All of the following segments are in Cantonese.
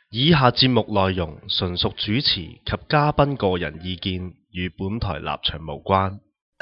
以下節目內容純屬主持及嘉賓個人意見，與本台立場無關。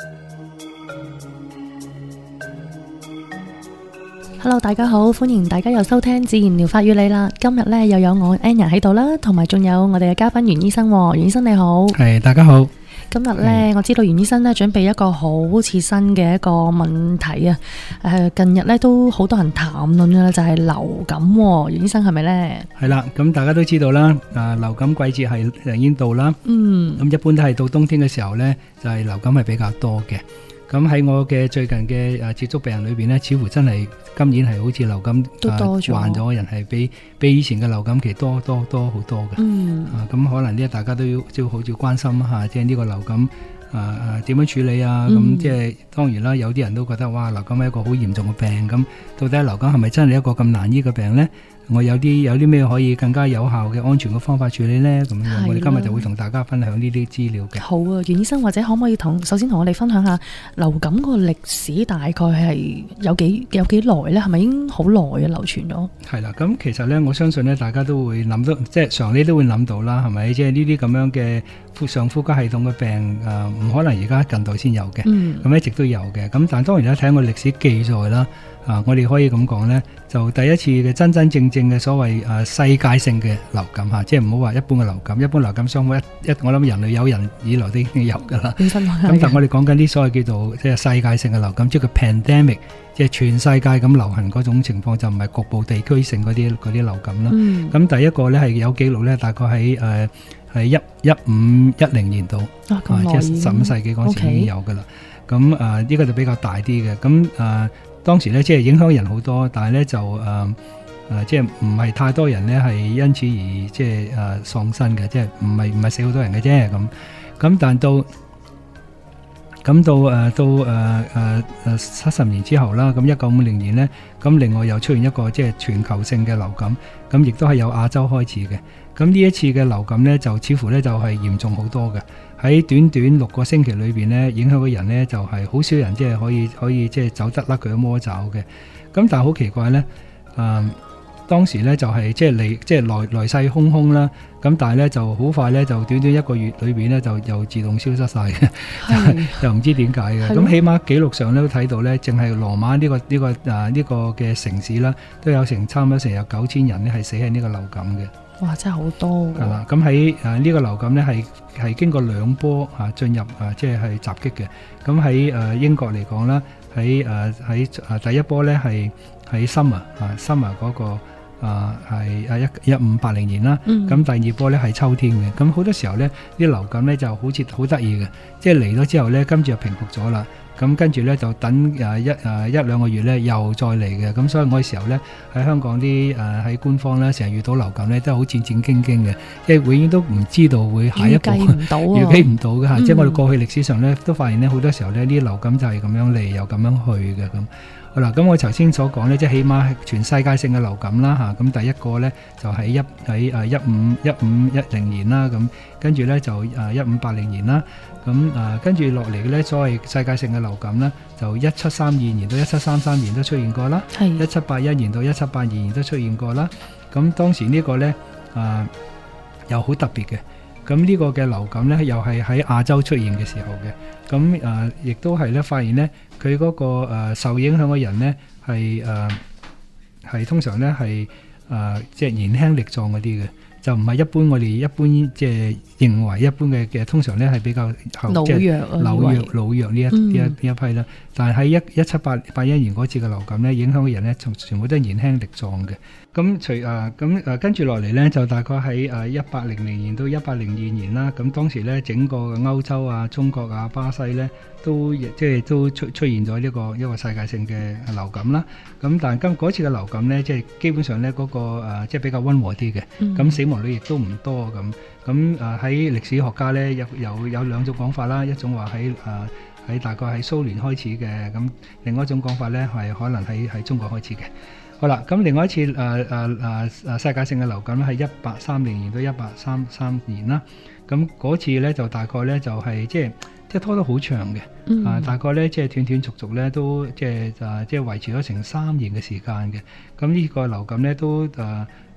Hello， 大家好，歡迎大家又收聽自然療法與你啦。今日咧又有我 Anna 喺度啦，同埋仲有我哋嘅嘉賓袁醫生。袁醫生你好， 係大家好。 今日咧，我知道袁醫生咧準備一個好切身嘅一個問題啊。近日咧都好多人談論嘅就係流感。袁醫生係咪咧？ 係啦，咁大家都知道啦，流感季節係已經到啦。咁一般都係到冬天嘅時候咧，就係流感係比較多嘅。咁喺我嘅最近嘅接觸病人裏邊咧，似乎真係今年係好似流感都多咗， 患咗嘅人係比以前嘅流感期多好多嘅。咁可能呢，大家都要好似關心一下，即係呢個流感點樣處理啊？咁即係當然啦，有啲人都覺得哇，流感係一個好嚴重嘅病，咁到底流感係咪真係一個咁難醫嘅病呢？我有啲咩可以更加有效嘅安全嘅方法處理呢？咁樣我哋今日就會同大家分享呢啲資料嘅。 好啊，袁醫生，或者可唔可以首先同我哋分享下流感個歷史大概係有幾耐呢？係咪已經好耐啊流傳咗？係啦，咁其實呢，我相信呢，大家都會諗到，即係常理都會諗到啦，係咪？即係呢啲咁樣嘅上呼吸系統嘅病，唔可能而家近代先有嘅，咁一直都有嘅。咁但係當然啦，睇個歷史記載啦。我哋可以咁講呢，就第一次嘅真正嘅所謂世界性嘅流感嚇，即係唔好話一般嘅流感。一般流感傷風我諗人類有人以來都已經有㗎啦。咁但係我哋講緊啲所謂叫做即係世界性嘅流感，即係個 pandemic， 即係全世界咁流行嗰種情況，就唔係局部地區性嗰啲流感啦。咁第一個呢係有記錄呢，大概喺1510年度，即係15世紀嗰時已經有㗎啦。咁呢個就比較大啲嘅。咁當時咧，即係影響人好多，但係咧就即係唔係太多人咧係因此而即係喪生嘅，即係唔係死好多人嘅啫咁。但到70年之後啦，咁1950年咧，咁另外又出現一個即係全球性嘅流感，咁亦都係由亞洲開始嘅。咁呢一次嘅流感咧，就似乎咧就係嚴重好多嘅。喺短短6個星期裏邊咧，影響嘅人咧就係好少人即係可以即係走得甩佢嘅魔爪嘅。咁但係好奇怪咧，當時咧就係即係來勢洶洶啦。咁但係咧就好快咧，就短短1個月裏邊咧就又自動消失晒嘅，又唔知點解嘅。咁起碼記錄上咧都睇到咧，淨係羅馬呢個嘅城市啦，都有差唔多有9000人咧係死喺呢個流感嘅。 哇！真係好多㗎。係啦， 咁喺呢個流感咧係經過2波進入即係襲擊嘅。咁喺英國嚟講啦，喺第一波咧係喺 summer 嗰個係1580年啦。咁第二波咧係秋天嘅。咁好多時候咧啲流感咧就好似好得意嘅，即係嚟咗之後咧，跟住就平復咗啦。咁跟住咧就等1-2個月咧又再嚟嘅。咁所以我嘅時候咧喺香港啲喺官方咧成日遇到流感咧都係好戰戰兢兢嘅，即係永遠都唔知道會下一步預計唔到嘅嚇。即係我哋過去歷史上咧都發現咧好多時候咧呢啲流感就係咁樣嚟又咁樣去嘅咁。好啦，咁我頭先所講咧，即係起碼係全世界性嘅流感啦嚇。咁第一個咧就喺1510年啦，咁跟住咧就1580年啦。咁跟住落嚟嘅咧，所謂世界性嘅流感咧，就1732年到1733年都出現過啦，1781年到1782年都出現過啦。咁當時呢個咧又好特別嘅。咁呢個嘅流感咧，又係喺亞洲出現嘅時候嘅。咁亦都係咧發現咧，佢嗰個受影響嘅人咧係通常咧係即係年輕力壯嗰啲嘅。就唔係一般我哋一般即係認為一般嘅通常咧係比較老弱呢一批啦。但係喺1781年嗰次嘅流感咧，影響嘅人咧全部都係年輕力壯嘅。咁跟住落嚟咧，就大概喺1800年到1802年啦。咁當時咧整個歐洲啊、中國啊、巴西咧都出現咗一個世界性嘅流感啦。咁但係嗰次嘅流感咧，即係基本上咧嗰個即係比較溫和啲嘅。咁死亡率亦都唔多咁。咁喺歷史學家咧有2種講法啦，一種話喺大概喺蘇聯開始嘅，咁另外一種講法咧係可能喺中國開始嘅。好啦，咁另外一次世界性嘅流感咧係1830年到1833年啦。咁嗰次咧就大概咧就係即係拖得好長嘅，大概咧即係斷斷續續咧都即係維持咗成3年嘅時間嘅。咁呢個流感咧都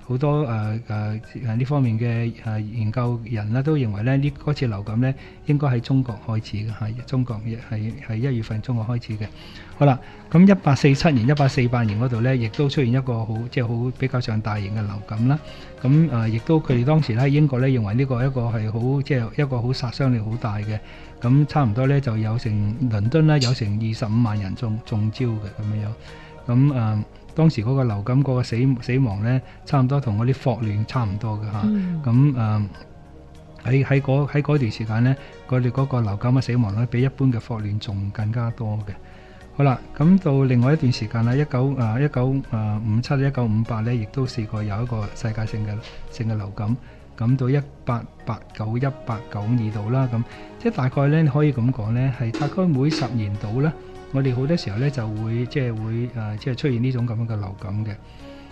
好多呢方面嘅研究人啦，都認為咧嗰次流感咧應該喺中國開始嘅，係中國係1月份中國開始嘅。好啦，咁1847年、1848年嗰度咧，亦都出現一個好比較上大型嘅流感啦。咁亦都佢哋當時咧喺英國咧認為呢個一個係好一個好殺傷力好大嘅。咁差唔多咧就有成倫敦啦，有成25萬人中招嘅咁樣。咁當時嗰個流感嗰個死亡咧，差唔多同嗰啲霍亂差唔多嘅嚇。咁喺嗰段時間咧，佢哋嗰個流感嘅死亡率比一般嘅霍亂仲更加多嘅。好啦，咁到另外一段時間啦，1957、1958咧，亦都試過有一個世界性嘅流感。咁到1889、1892度啦，咁即係大概咧，你可以咁講咧，係大概每10年度咧，我哋好多時候咧就會即係出現呢種咁樣嘅流感嘅。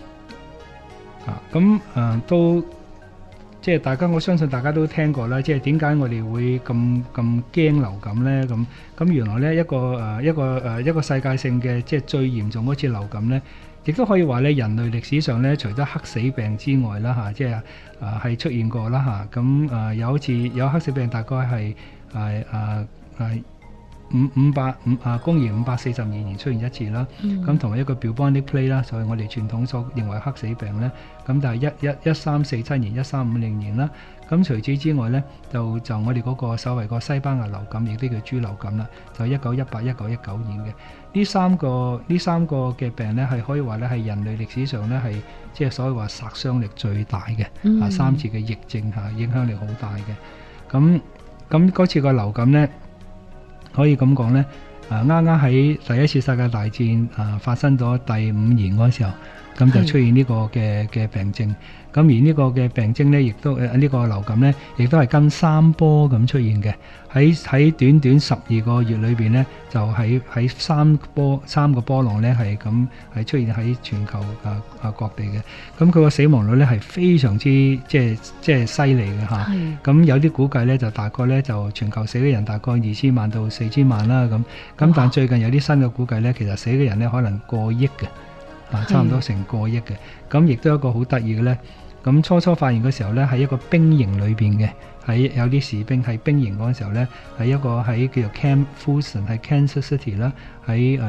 都即係大家，我相信大家都聽過啦。即係點解我哋會咁驚流感咧？咁原來咧一個世界性嘅即係最嚴重嗰次流感咧，亦都可以話咧人類歷史上咧，除咗黑死病之外啦嚇，即係係出現過啦嚇。咁有好似有黑死病，大概係公元542年出現一次啦。咁同埋一個 bubonic plague 啦，就係我哋傳統所認為黑死病咧。咁但係1347年、1350年啦。咁除此之外咧，就我哋嗰個所謂個西班牙流感，亦都叫豬流感啦，就1918、1919年嘅。呢三個嘅病咧，係可以話咧係人類歷史上咧係即係所謂話殺傷力最大嘅。3次嘅疫症嚇，影響力好大嘅。咁嗰次個流感咧，可以咁講咧，啱啱喺第一次世界大戰發生咗第5年嗰時候，咁就出現呢個嘅病症。咁而呢個嘅病徵咧，亦都呢個流感咧，亦都係跟3波咁出現嘅。喺短短12個月裏邊咧，就喺三個波浪咧係出現喺全球各地嘅。咁佢個死亡率咧係非常之即係犀利嘅嚇。咁有啲估計咧就大概咧就全球死嘅人大概2000萬到4000萬啦咁。但最近有啲新嘅估計咧，其實死嘅人咧可能過億嘅，差唔多成過億嘅。咁亦都有一個好得意嘅咧。咁初發現嘅時候咧，喺一個兵營裏邊嘅，喺有啲士兵喺兵營嗰陣時候咧，喺一個喺叫做 Camp Fulton 喺 Kansas City 啦，喺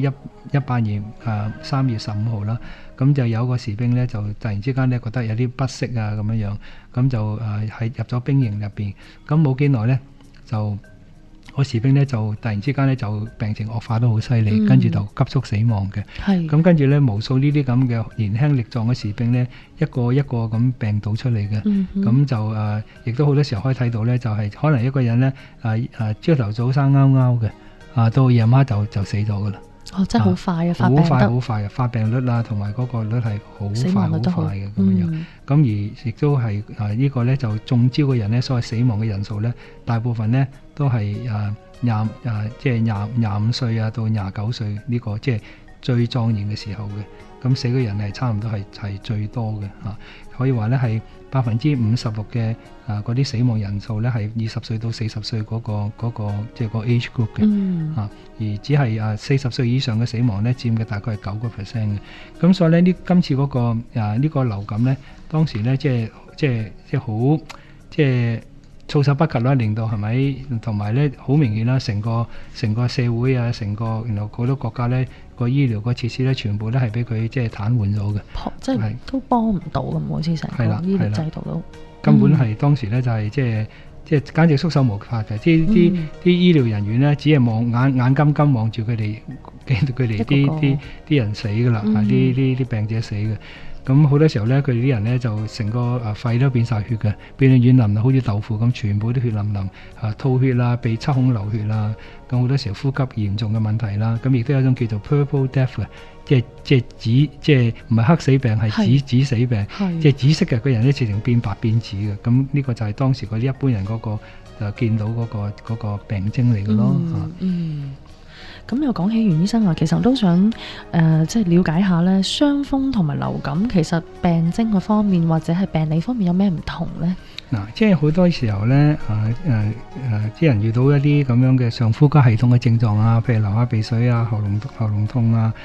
1918年3月15號啦，咁就有個士兵咧就突然之間咧覺得有啲不適啊咁樣，咁就喺入咗兵營入邊，咁冇幾耐咧就個士兵咧就突然之間咧就病情惡化得好犀利，跟住就急速死亡嘅。咁跟住咧無數呢啲咁嘅年輕力壯嘅士兵咧，一個一個咁病倒出嚟嘅。咁就亦都好多時候可以睇到咧，就係可能一個人咧朝頭早生勾勾嘅，到夜晚就死咗噶啦。 真係好快啊！ 好快嘅發病率啊，同埋嗰個率係好快嘅咁樣。咁而亦都係呢個咧就中招嘅人咧，所謂死亡嘅人數咧，大部分咧都係即係25歲到29歲呢個即係最壯年嘅時候嘅。咁死嘅人係差唔多係最多嘅嚇，可以話咧係56%嘅嗰啲死亡人數咧係20歲到40歲嗰個即係個 age group 嘅嚇，而只係40歲以上嘅死亡咧佔嘅大概係9%嘅。咁所以咧今次嗰個呢個流感咧，當時咧即係好即係措手不及啦，令到係咪同埋咧好明顯啦，成個社會啊，成個然後好多國家咧個醫療個設施咧，全部都係俾佢即係癱瘓咗嘅，即係都幫唔到咁，好似成個醫療制度都根本係當時咧就係即係簡直束手無策嘅，啲醫療人員咧只係眼金金望住佢哋，驚到佢哋啲人死噶啦，啲病者死嘅。咁好多時候咧，佢哋啲人咧就成個肺都變晒血嘅，變到軟腍腍，好似豆腐咁，全部都血淋淋，吐血啦，鼻七孔流血啦，咁好多時候呼吸嚴重嘅問題啦。咁亦都有一種叫做 purple death 嘅，即係紫，即係唔係黑死病，係紫死病，即係紫色嘅，個人咧直情變白變紫嘅。咁呢個就係當時嗰啲一般人嗰個見到嗰個病徵嚟嘅咯。 咁又講起袁醫生啊，其實我都想即係了解下咧，傷風同埋流感其實病徵嘅方面或者係病理方面有咩唔同呢？ 嗱，即係好多時候咧，啲人遇到一啲咁樣嘅上呼吸系統嘅症狀啊，譬如流下鼻水啊、喉嚨痛啊，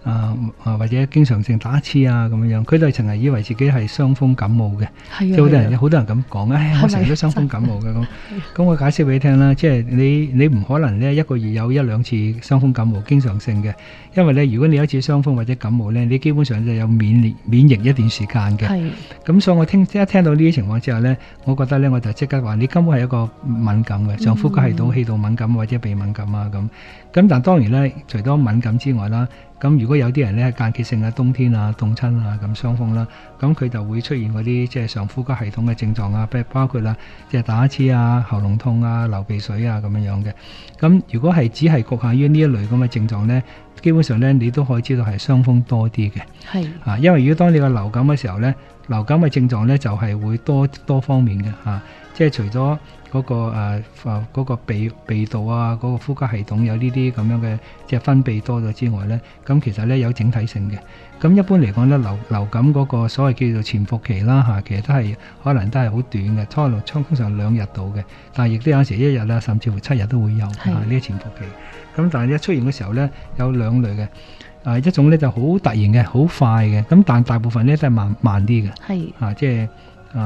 或者經常性打刺啊咁樣，佢哋成日以為自己係傷風感冒嘅， 係即係好多人咁講，我成日都傷風感冒嘅咁。咁我解釋俾你聽啦，即係你唔可能呢一個月有1、2次傷風感冒經常性嘅，因為呢，如果你有一次傷風或者感冒呢，你基本上就有免疫一段時間嘅。咁所以我一聽到呢啲情況之後呢，我覺得呢，我就即刻話你根本係一個敏感嘅上呼吸系統氣道敏感或者鼻敏感啊咁。咁但當然呢，除咗敏感之外啦，咁如果有啲人呢，間歇性嘅冬天啊凍親啊咁傷風啦，咁佢就會出現嗰啲即係上呼吸系統嘅症狀啊，包括啦即係打刺啊、喉嚨痛啊、流鼻水啊咁樣嘅。咁如果係只係局限於呢一類咁嘅症狀呢，基本上呢，你都可以知道係傷風多啲嘅。係因為如果當你個流感嘅時候呢，流感嘅症狀呢就係會多方面嘅即係除咗嗰個鼻道啊，嗰個呼吸系統有呢啲咁樣嘅即係分泌多咗之外呢，咁其實呢有整體性嘅。咁一般嚟講呢，流感嗰個所謂叫做潛伏期啦其實可能都係好短嘅，通常2日到嘅，但係亦都有時1日啦，甚至乎7日都會有呢啲潛伏期。咁但係一出現嘅時候呢，有2類嘅，一種呢就好突然嘅，好快嘅，咁但大部分呢都係慢啲嘅，即係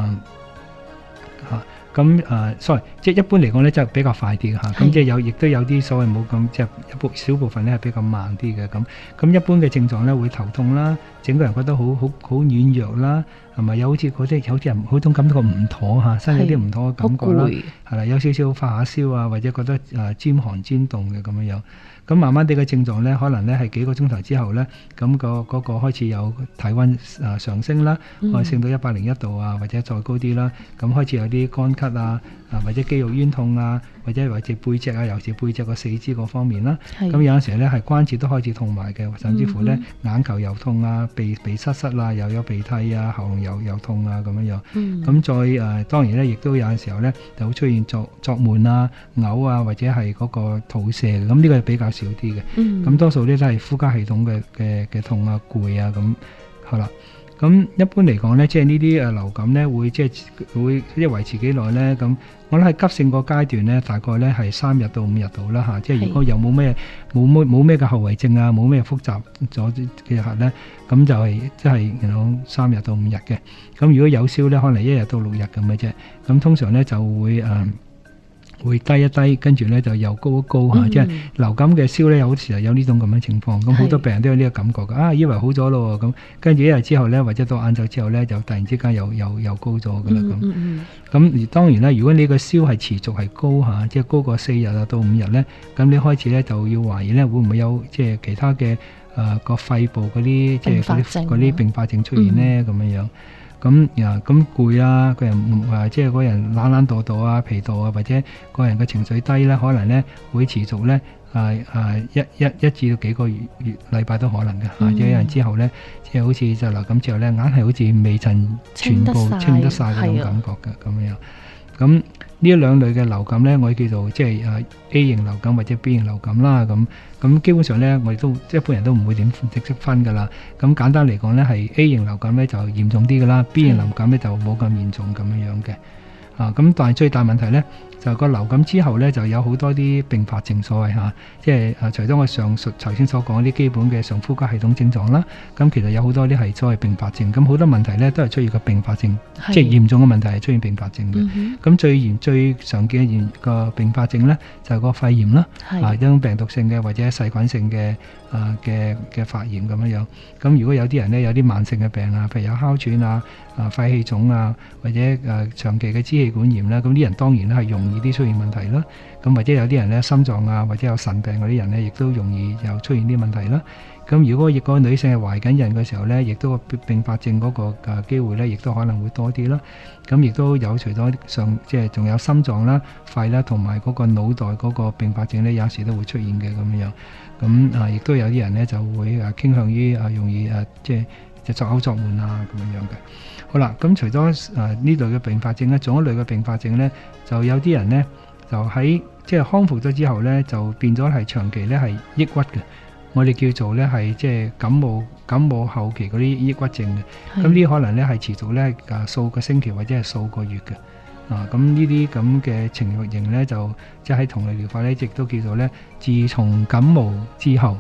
sorry， 即係一般嚟講咧，就比較快啲嘅嚇。咁即係亦都有啲所謂冇咁，即係小部分咧係比較慢啲嘅咁。咁一般嘅症狀咧會頭痛啦，整個人覺得好軟弱啦，係咪有好似嗰啲有啲人好種感覺唔妥嚇，身體有啲唔妥嘅感覺啦，係啦，有少少發下燒啊，或者覺得尖寒尖凍嘅咁樣。咁慢慢地嘅症狀咧，可能咧係幾個鐘頭之後咧，咁嗰個開始有體溫上升啦，可以升到101度啊，或者再高啲啦。咁開始有啲乾咳啊，或者肌肉酸痛啊，或者背脊啊，尤其背脊個四肢嗰方面啦。咁有陣時咧係關節都開始痛埋嘅，甚至乎咧眼球又痛啊，鼻塞啊，又有鼻涕啊，喉嚨又痛啊咁樣。咁再當然咧，亦都有陣時候咧就會出現作悶啊、嘔啊，或者係嗰個肚瀉嘅。咁呢個係比較少啲嘅。咁多數咧都係呼吸系統嘅痛啊、攰啊咁。好啦。咁一般嚟講咧，即係呢啲流感咧會即係維持幾耐咧？咁我諗係急性個階段咧，大概咧係3日到5日度啦嚇。即係如果有冇咩嘅後遺症啊，冇咩複雜咗嘅日咧，咁就係即係3日到5日嘅。咁如果有燒咧，可能1日到6日咁嘅啫。咁通常咧就會低一低，跟住咧就又高一高嚇，即係流感嘅燒咧，有時係有呢種咁嘅情況。咁好多病人都有呢個感覺嘅，以為好咗咯，咁跟住1日之後咧，或者到晏晝之後咧，就突然之間又高咗嘅啦咁。咁而當然啦，如果你個燒係持續係高嚇，即係高過4日啊到5日咧，咁你開始咧就要懷疑咧會唔會有即係其他嘅個肺部嗰啲即係嗰啲併發症出現咧咁樣。咁攰啊，個人即係個人懶惰啊、疲惰啊，或者個人嘅情緒低咧，可能咧會持續咧一至到幾個禮拜都可能嘅。即係有人之後咧，即係好似就流感之後咧，硬係好似未曾全部清得晒嗰種感覺嘅咁樣。咁呢2類嘅流感咧，我叫做即係A 型流感或者 B 型流感啦。咁基本上咧，我哋都一般人都唔會點直接分噶啦。咁簡單嚟講咧，係 A 型流感咧就嚴重啲噶啦，B 型流感咧就冇咁嚴重咁樣嘅。咁但係最大問題咧，就個流感之後咧就有好多啲併發症所謂嚇，即係除咗我上述頭先所講啲基本嘅上呼吸系統症狀啦，咁其實有好多啲係所謂併發症，咁好多問題咧都係出現個併發症，即係嚴重嘅問題係出現併發症嘅。咁最常見嘅個併發症咧就係個肺炎啦，一種病毒性嘅或者細菌性嘅發炎咁樣。咁如果有啲人咧有啲慢性嘅病啊，譬如有哮喘啊、肺氣腫啊，或者長期嘅支氣管炎啦，咁啲人當然咧係容易啲出現問題啦。咁或者有啲人咧心臟啊或者有腎病嗰啲人咧，亦都容易有出現啲問題啦。咁如果個女性係懷緊孕嘅時候咧，亦都併發症嗰個機會咧，亦都可能會多啲啦。咁亦都有除咗即係仲有心臟啦、肺啦同埋嗰個腦袋嗰個併發症咧，有時都會出現嘅咁樣。咁亦都有啲人咧就會傾向於容易即係作嘔作悶啊咁樣嘅。好啦，咁除咗呢類嘅併發症咧，仲有一類嘅併發症咧，就有啲人咧就喺即係康復咗之後咧，就變咗係長期咧係抑鬱嘅。我哋叫做咧係即係感冒後期嗰啲抑鬱症嘅。咁呢可能咧係持續咧數個星期或者係數個月嘅。咁呢啲咁嘅情形咧就即係喺同類療法咧，亦都叫做咧自從感冒之後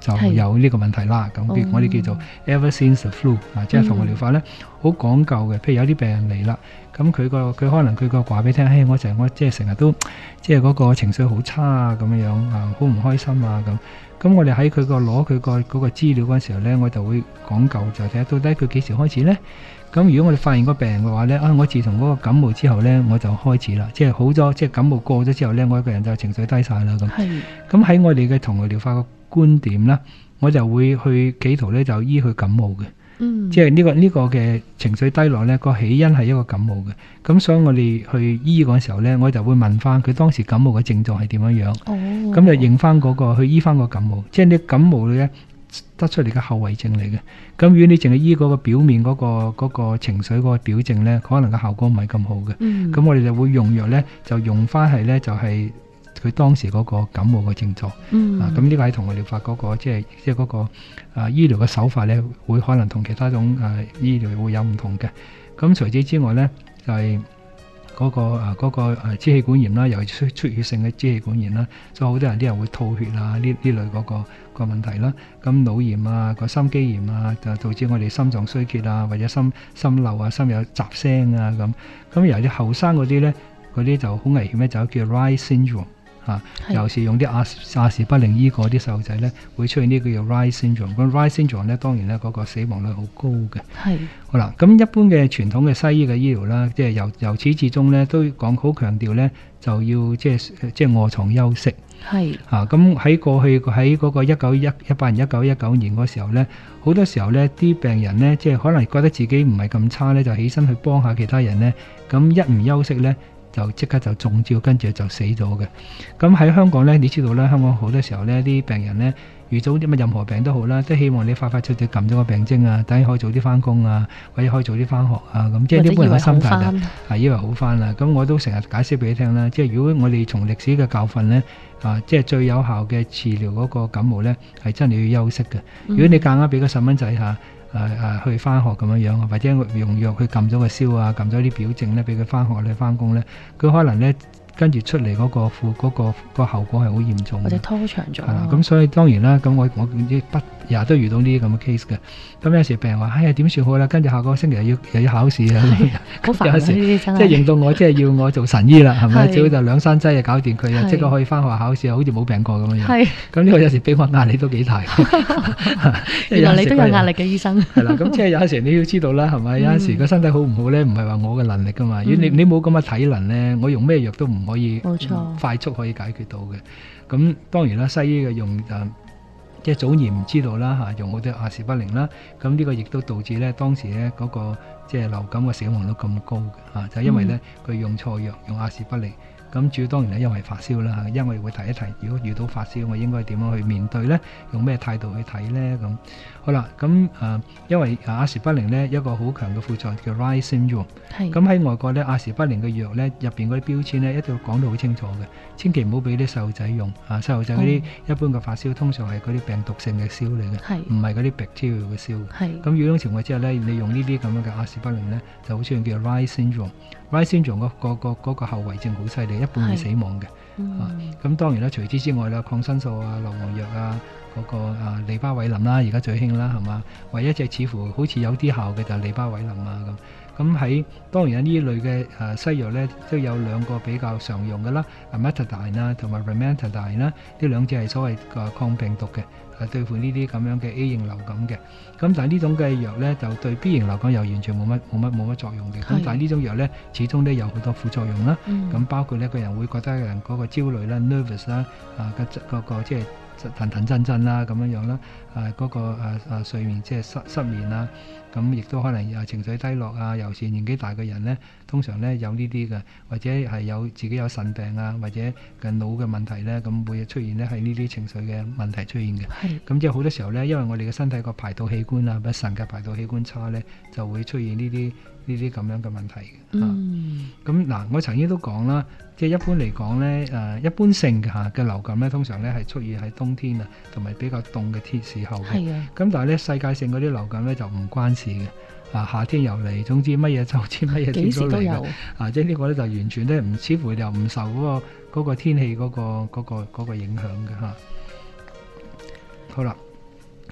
就有呢個問題啦。咁我哋叫做 ever since the flu 即係同個療法咧好講究嘅。譬如有啲病人嚟啦，咁佢可能佢個話俾你聽，我即係成日都即係嗰個情緒好差啊，咁樣好唔開心啊咁。咁我哋喺佢攞佢嗰個資料嗰陣時候咧，我就會講究就睇下到底佢幾時開始咧。咁如果我哋發現個病嘅話咧，我自從嗰個感冒之後咧，我就開始啦，即係好咗，即係感冒過咗之後咧，我個人就情緒低晒啦咁。咁喺我哋嘅同類療法嘅觀點啦，我就會去企圖咧就醫佢感冒嘅。即係呢個嘅情緒低落咧，個起因係一個感冒嘅。咁所以我哋去醫嗰陣時候咧，我就會問翻佢當時感冒嘅症狀係點樣樣。咁就認翻嗰個去醫翻個感冒。即係你感冒咧得出嚟嘅後遺症嚟嘅。咁如果你淨係醫嗰個表面嗰個情緒嗰個表症咧，可能個效果唔係咁好嘅。咁我哋就會用藥咧，就用翻係咧就係佢當時嗰個感冒嘅症狀。咁呢個係同我療法嗰個即係嗰個醫療嘅手法咧，會可能同其他種醫療會有唔同嘅。咁除此之外咧，就係嗰個支氣管炎啦，尤其出血性嘅支氣管炎啦，所以好多人啲人會吐血啊，呢類嗰個問題啦。咁腦炎啊，個心肌炎啊，就導致我哋心臟衰竭啊，或者心漏啊，心有雜聲啊咁。咁由啲後生嗰啲咧，嗰啲就好危險咧，就叫 Reye syndrome。尤其是用啲亞士不靈醫過啲細路仔咧，會出現呢個叫 Reye syndrome。咁 Reye syndrome 咧，當然咧嗰個死亡率好高嘅。好啦，咁一般嘅傳統嘅西醫嘅醫療啦，即係由始至終咧都講好強調咧，就要即係臥床休息。咁喺過去喺嗰個1918年、1919年嗰時候咧，好多時候咧啲病人咧，即係可能覺得自己唔係咁差咧，就起身去幫下其他人咧，咁一唔休息咧，就即刻就中招，跟住就死咗嘅。咁喺香港呢，你知道啦，香港好多時候呢啲病人呢，遇到啲乜任何病都好啦，都希望你快脆脆撳咗個病徵啊，等你可以早啲翻工啊，或者可以早啲翻學啊，咁即係一般人嘅心態就係以為好翻啦。咁我都成日解釋俾你聽啦，即係如果我哋從歷史嘅教訓呢，即係最有效嘅治療嗰個感冒呢，係真係要休息嘅。如果你夾硬俾個細蚊仔去翻學咁樣樣，或者用藥去撳咗個燒啊，撳咗啲表症咧，俾佢翻學咧、翻工咧，佢可能咧跟住出嚟嗰個後果係好嚴重嘅， 或者拖長咗。 咁所以當然啦，咁我日日都遇到呢啲咁嘅 case 嘅。咁有時病人話：哎呀，點算好啦？跟住下個星期又要考試啊！ 好煩啊！呢啲真係即係認到我即係要我做神醫啦，係咪？最好就2-3劑就搞掂佢啊，即刻可以翻學考試啊，好似冇病過咁樣樣。咁呢個有時俾我壓力都幾大。 原來你都有壓力嘅醫生。 係啦，咁即係有時你要知道啦，係咪？有陣時個身體好唔好咧，唔係話我嘅能力噶嘛。如果你冇咁嘅體能咧，我用咩藥都唔可以快速可以解決到嘅。咁當然啦，西醫嘅用即係早年唔知道啦，用好多亞士不靈啦。咁呢個亦都導致咧當時咧嗰個即係流感嘅死亡率咁高嘅，就係因為咧佢用錯藥，用亞士不靈。咁主要當然咧因為發燒啦，因為會提一提，如果遇到發燒，我應該點樣去面對咧？用咩態度去睇咧？咁好啦，咁因為亞士不靈咧一個好強嘅副作用叫 Reye syndrome。咁喺外國咧亞士不靈嘅藥咧入邊嗰啲標籤咧一定要講到好清楚嘅，千祈唔好俾啲細路仔用。細路仔嗰啲一般嘅發燒通常係嗰啲病毒性嘅燒嚟嘅，唔係嗰啲 bacteria 嘅燒。咁如果情況之下咧，你用呢啲咁樣嘅亞士不靈咧，就好似叫 Reye syndrome。Reye syndrome 嗰個後遺症好犀利，一半會死亡嘅。咁當然啦，除此之外啦，抗生素啊、硫磺藥啊、嗰個利巴韋林啦，而家最興啦，係嘛？唯一隻似乎好似有啲效嘅就係利巴韋林啊咁。咁喺當然呢類嘅西藥咧，都有兩個比較常用嘅啦，Amantadine 啦同埋 Ranitidine 啦，呢兩隻係所謂抗病毒嘅，對付呢啲咁樣嘅 A 型流感嘅。咁但係呢種嘅藥咧，就對 B 型流感又完全冇乜作用嘅。咁但係呢種藥咧，始終都有好多副作用啦。咁包括呢個人會覺得人嗰個焦慮啦、nervous 啦，嗰個即係騰震啦咁樣樣啦，嗰個睡眠即係失眠啊。咁亦都可能情緒低落啊，尤其是年紀大嘅人呢，通常呢有呢啲嘅，或者係自己有腎病啊，或者嘅腦嘅問題呢，咁會出現呢係呢啲情緒嘅問題出現嘅。咁即係好多時候呢，因為我哋嘅身體個排毒器官啊，或者腎嘅排毒器官差呢，就會出現呢啲咁樣嘅問題嘅。咁嗱，我曾經都講啦，即係一般嚟講呢，一般性嘅流感呢，通常呢係出現喺冬天啊，同埋比較凍嘅時候嘅。咁但係呢，世界性嗰啲流感呢，就唔關事嘅。夏天又嚟，總之乜嘢秋天乜嘢天都嚟嘅。即係呢個呢，就完全呢唔似乎又唔受嗰個天氣嗰個影響嘅嚇。好啦。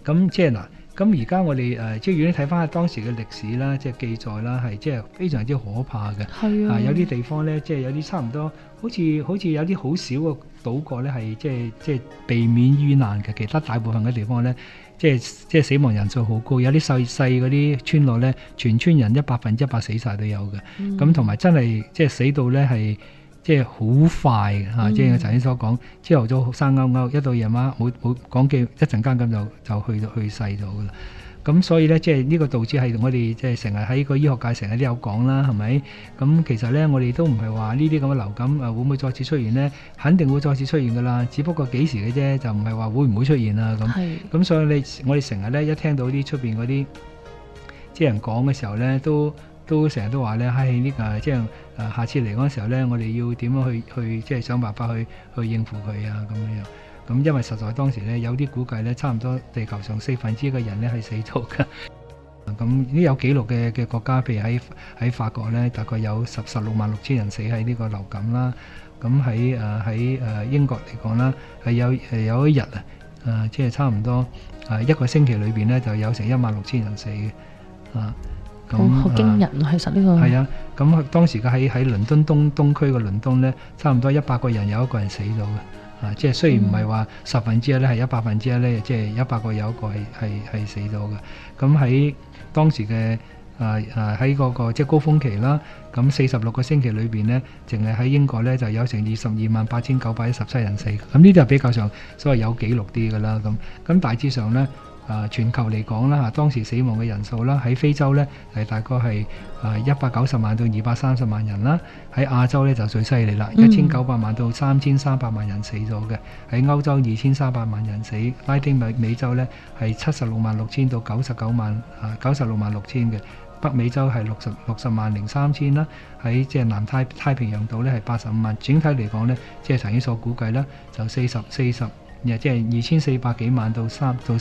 咁即係嗱，咁而家我哋即係如果你睇翻當時嘅歷史啦，即係記載啦，係即係非常之可怕嘅。 係啊， 有啲地方咧，即係有啲差唔多，好似有啲好少嘅島國咧，係即係避免遇難嘅。其他大部分嘅地方咧，即係死亡人數好高，有啲細嗰啲村落咧，全村人100%死晒都有嘅。咁同埋真係即係死到咧係即係好快嘅嚇，即係我頭先所講，朝頭早生勾勾，一到夜晚冇講幾一陣間咁就去世咗噶啦。咁所以咧，即係呢個導致係我哋即係成日喺個醫學界成日都有講啦，係咪？咁其實咧，我哋都唔係話呢啲咁嘅流感會唔會再次出現呢？肯定會再次出現噶啦，只不過幾時嘅啫，就唔係話會唔會出現啊咁。咁所以我哋成日咧一聽到啲出邊嗰啲即係人講嘅時候咧，都成日都話咧，呢個即係下次嚟嗰陣時候咧，我哋要點樣去即係想辦法去應付佢啊咁樣。咁因為實在當時咧有啲估計咧，差唔多地球上1/4嘅人咧係死咗㗎。咁呢有記錄嘅國家，譬如喺法國咧，大概有166000人死喺呢個流感啦。咁喺英國嚟講啦，係有一日即係差唔多一個星期裏邊咧，就有成16000人死嘅啊。 好驚人其實呢個係啊。咁當時嘅喺倫敦東區嘅倫敦咧，差唔多100個人有1個人死咗嘅。即係雖然唔係話1/10咧，係100%咧，即係100個有1個係死咗嘅。咁喺當時嘅喺嗰個即係高峰期啦，咁46個星期裏邊呢，淨係喺英國咧就有成228917人死。咁呢啲係比較上所謂有記錄啲㗎啦。咁大致上咧。全球嚟講啦，當時死亡嘅人數啦，喺非洲呢係大概係190萬到230萬人啦，喺亞洲呢就最犀利啦，1900萬到3300萬人死咗嘅，喺歐洲2300萬人死，拉丁美洲呢係766000到96萬966000嘅，北美洲係60萬零3000啦，喺即係南太平洋島呢係85萬，整體嚟講呢，即係曾經所估計啦，就40即係2400幾萬到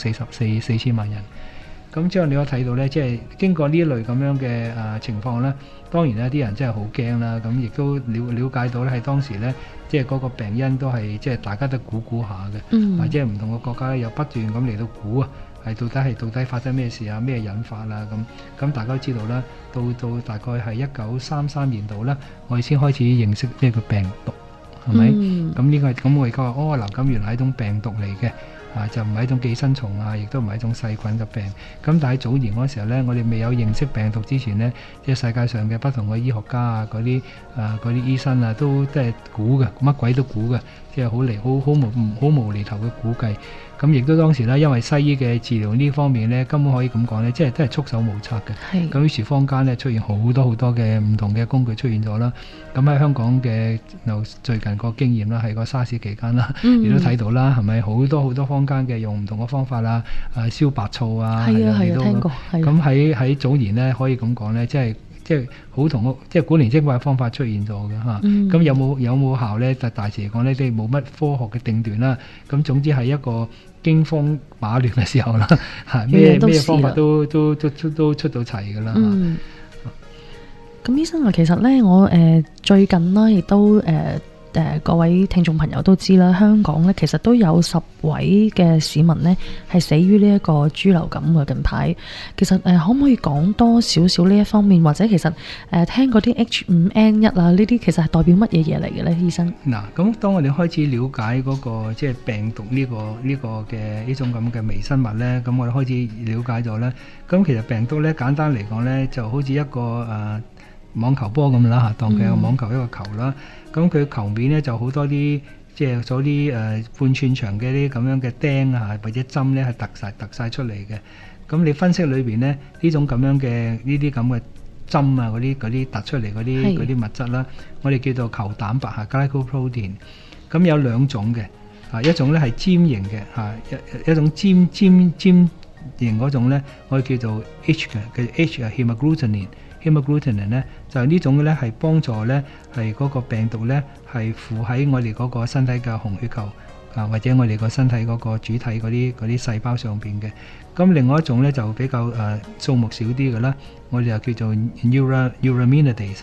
44,000萬人。咁之後你可以睇到呢，即係經過呢一類咁樣嘅情況呢，當然呢啲人真係好驚啦。咁亦都了解到呢，喺當時呢，即係嗰個病因都係即係大家都估下嘅，或者唔同嘅國家有不斷咁嚟到估啊，係到底發生咩事啊，咩引發啦咁大家都知道啦，到大概係1933年度啦，我哋先開始認識呢個病毒。係咪？咁呢個咁我而家話流感原來係一種病毒嚟嘅，就唔係一種寄生蟲啊，亦都唔係一種細菌嘅病。咁但係早年嗰時候呢，我哋未有認識病毒之前呢，即係世界上嘅不同嘅醫學家啊，嗰啲醫生啊，都係估嘅，乜鬼都估嘅，即係好無厘頭嘅估計。咁亦都當時咧，因為西醫嘅治療呢方面咧，根本可以咁講咧，即係都係束手無策嘅。咁於是坊間咧出現好多嘅唔同嘅工具出現咗啦。咁喺香港嘅最近個經驗啦，係個沙士期間啦，亦都睇到啦，係咪好多坊間嘅用唔同嘅方法啦，燒白醋啊， 係啊，聽過。 咁喺早年咧，可以咁講咧，即係好同即係古靈精怪嘅方法出現咗嘅嚇。咁有冇效咧？大致嚟講咧，都冇乜科學嘅定斷啦。咁總之係一個驚慌馬亂嘅時候啦，咩方法都出到齊㗎啦。 咁醫生話其實咧，我最近啦，亦都各位聽眾朋友都知啦，香港咧其實都有10位嘅市民呢係死於呢一個豬流感嘅。近排其實可唔可以講多少少呢一方面，或者其實聽嗰啲 H5N1 啊呢啲其實係代表乜嘢嘢嚟嘅咧？醫生嗱，咁當我哋開始了解嗰個即係病毒呢個嘅呢種咁嘅微生物咧，咁我哋開始了解咗咧。咁其實病毒咧簡單嚟講咧，就好似一個網球波咁啦嚇，當佢係個網球一個球啦。咁佢球面咧就好多啲即係咗啲半寸長嘅啲咁樣嘅釘啊，或者針咧係突晒出嚟嘅。咁你分析裏邊咧呢種咁樣嘅呢啲咁嘅針啊，嗰啲突出嚟嗰啲物質啦，我哋叫做球蛋白嚇 （glycoprotein）。咁有兩種嘅，一種咧係尖形嘅嚇，一種尖形嗰種咧，我哋叫做 H 嘅，叫 H 係 hemagglutinin 咧，就係呢種咧係幫助咧係嗰個病毒咧係附喺我哋嗰個身體嘅紅血球或者我哋個身體嗰個主體嗰啲細胞上邊嘅。咁另外一種咧就比較數目少啲嘅啦，我哋就叫做 neuraminidase 啦。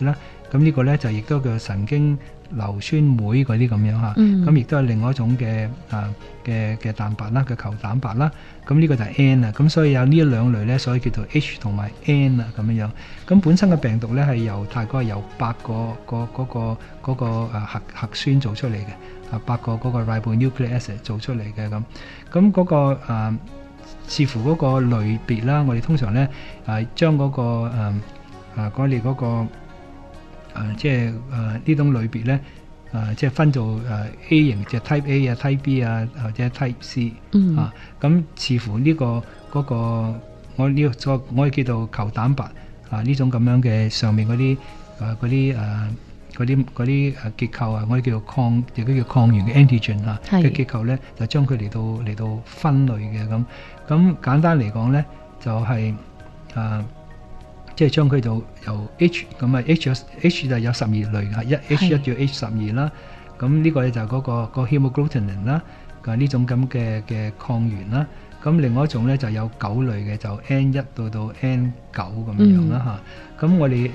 咁呢個咧就亦都叫神經硫酸酶嗰啲咁樣嚇，咁亦都係另外一種嘅蛋白啦，嘅球蛋白啦。咁呢個就係 N 啊，咁所以有呢兩類咧，所以叫做 H 同埋 N 啊咁樣樣。咁本身嘅病毒咧係大概由8個核酸做出嚟嘅，8個嗰個 ribonucleic acid 做出嚟嘅咁。咁嗰個視乎嗰個類別啦，我哋通常咧將嗰個我哋嗰個即係呢種類別咧，即係分做A 型，即係 Type A 啊、Type B 啊，或者 Type C 啊。咁視乎呢個嗰個我哋叫做球蛋白呢種咁樣嘅上面嗰啲結構啊，我哋叫做亦都叫抗原嘅 antigen 嘅結構咧，就將佢嚟到分類嘅咁。咁簡單嚟講咧，就係即係將佢就由 H 咁啊 H 就有12類嘅，H1 到 H12啦。咁呢個咧就係嗰個 hemagglutinin 啦，呢種咁嘅抗原啦。咁另外一種咧就有9類嘅，就 N1 到 N9 咁樣啦嚇。咁我哋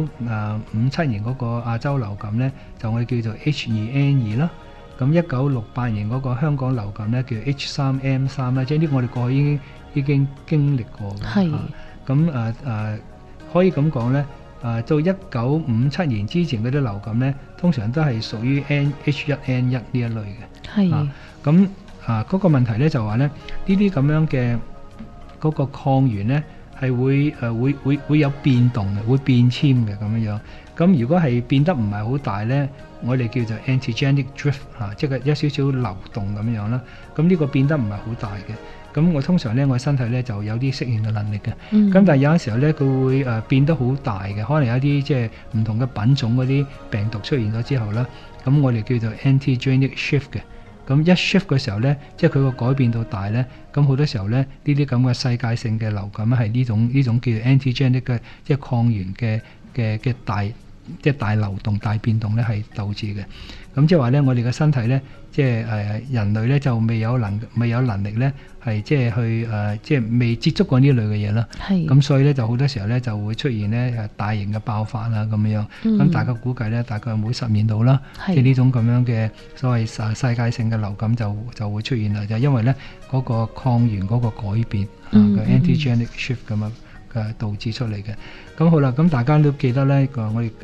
1957年嗰個亞洲流感咧，就我哋叫做 H2N2 啦。咁1968年嗰個香港流感咧叫 H3N3 啦，即係呢個我哋過去已經經歷過嘅。咁可以咁講咧，到1957年之前嗰啲流感咧，通常都係屬於 H1N1 呢一類嘅。咁嗰個問題咧就話咧，呢啲咁樣嘅嗰個抗原咧係會有變動嘅，會變遷嘅咁樣樣。咁如果係變得唔係好大咧，我哋叫做 antigenic drift 即係一少少流動咁樣啦。咁呢個變得唔係好大嘅。咁我通常咧，我身體咧就有啲適應嘅能力嘅。咁但係有陣時候咧，佢會變得好大嘅，可能有啲即係唔同嘅品種嗰啲病毒出現咗之後啦，咁我哋叫做 antigenic shift 嘅。咁一 shift 嘅時候咧，即係佢個改變到大咧，咁好多時候咧，呢啲咁嘅世界性嘅流感係呢種叫做 antigenic 嘅，即係抗原嘅大流動、大變動咧係導致嘅。咁即係話咧，我哋嘅身體咧，即係人類咧就未有能力咧，係即係去即係未接觸過呢類嘅嘢啦。咁所以咧就好多時候咧就會出現咧大型嘅爆發啦咁樣。咁大家估計咧，大概每10年度啦，即係呢種咁樣嘅所謂世界性嘅流感就會出現啦，就因為咧嗰個抗原嗰個改變個 antigenic shift 咁樣導致出嚟嘅。咁好啦，咁大家都記得咧，我哋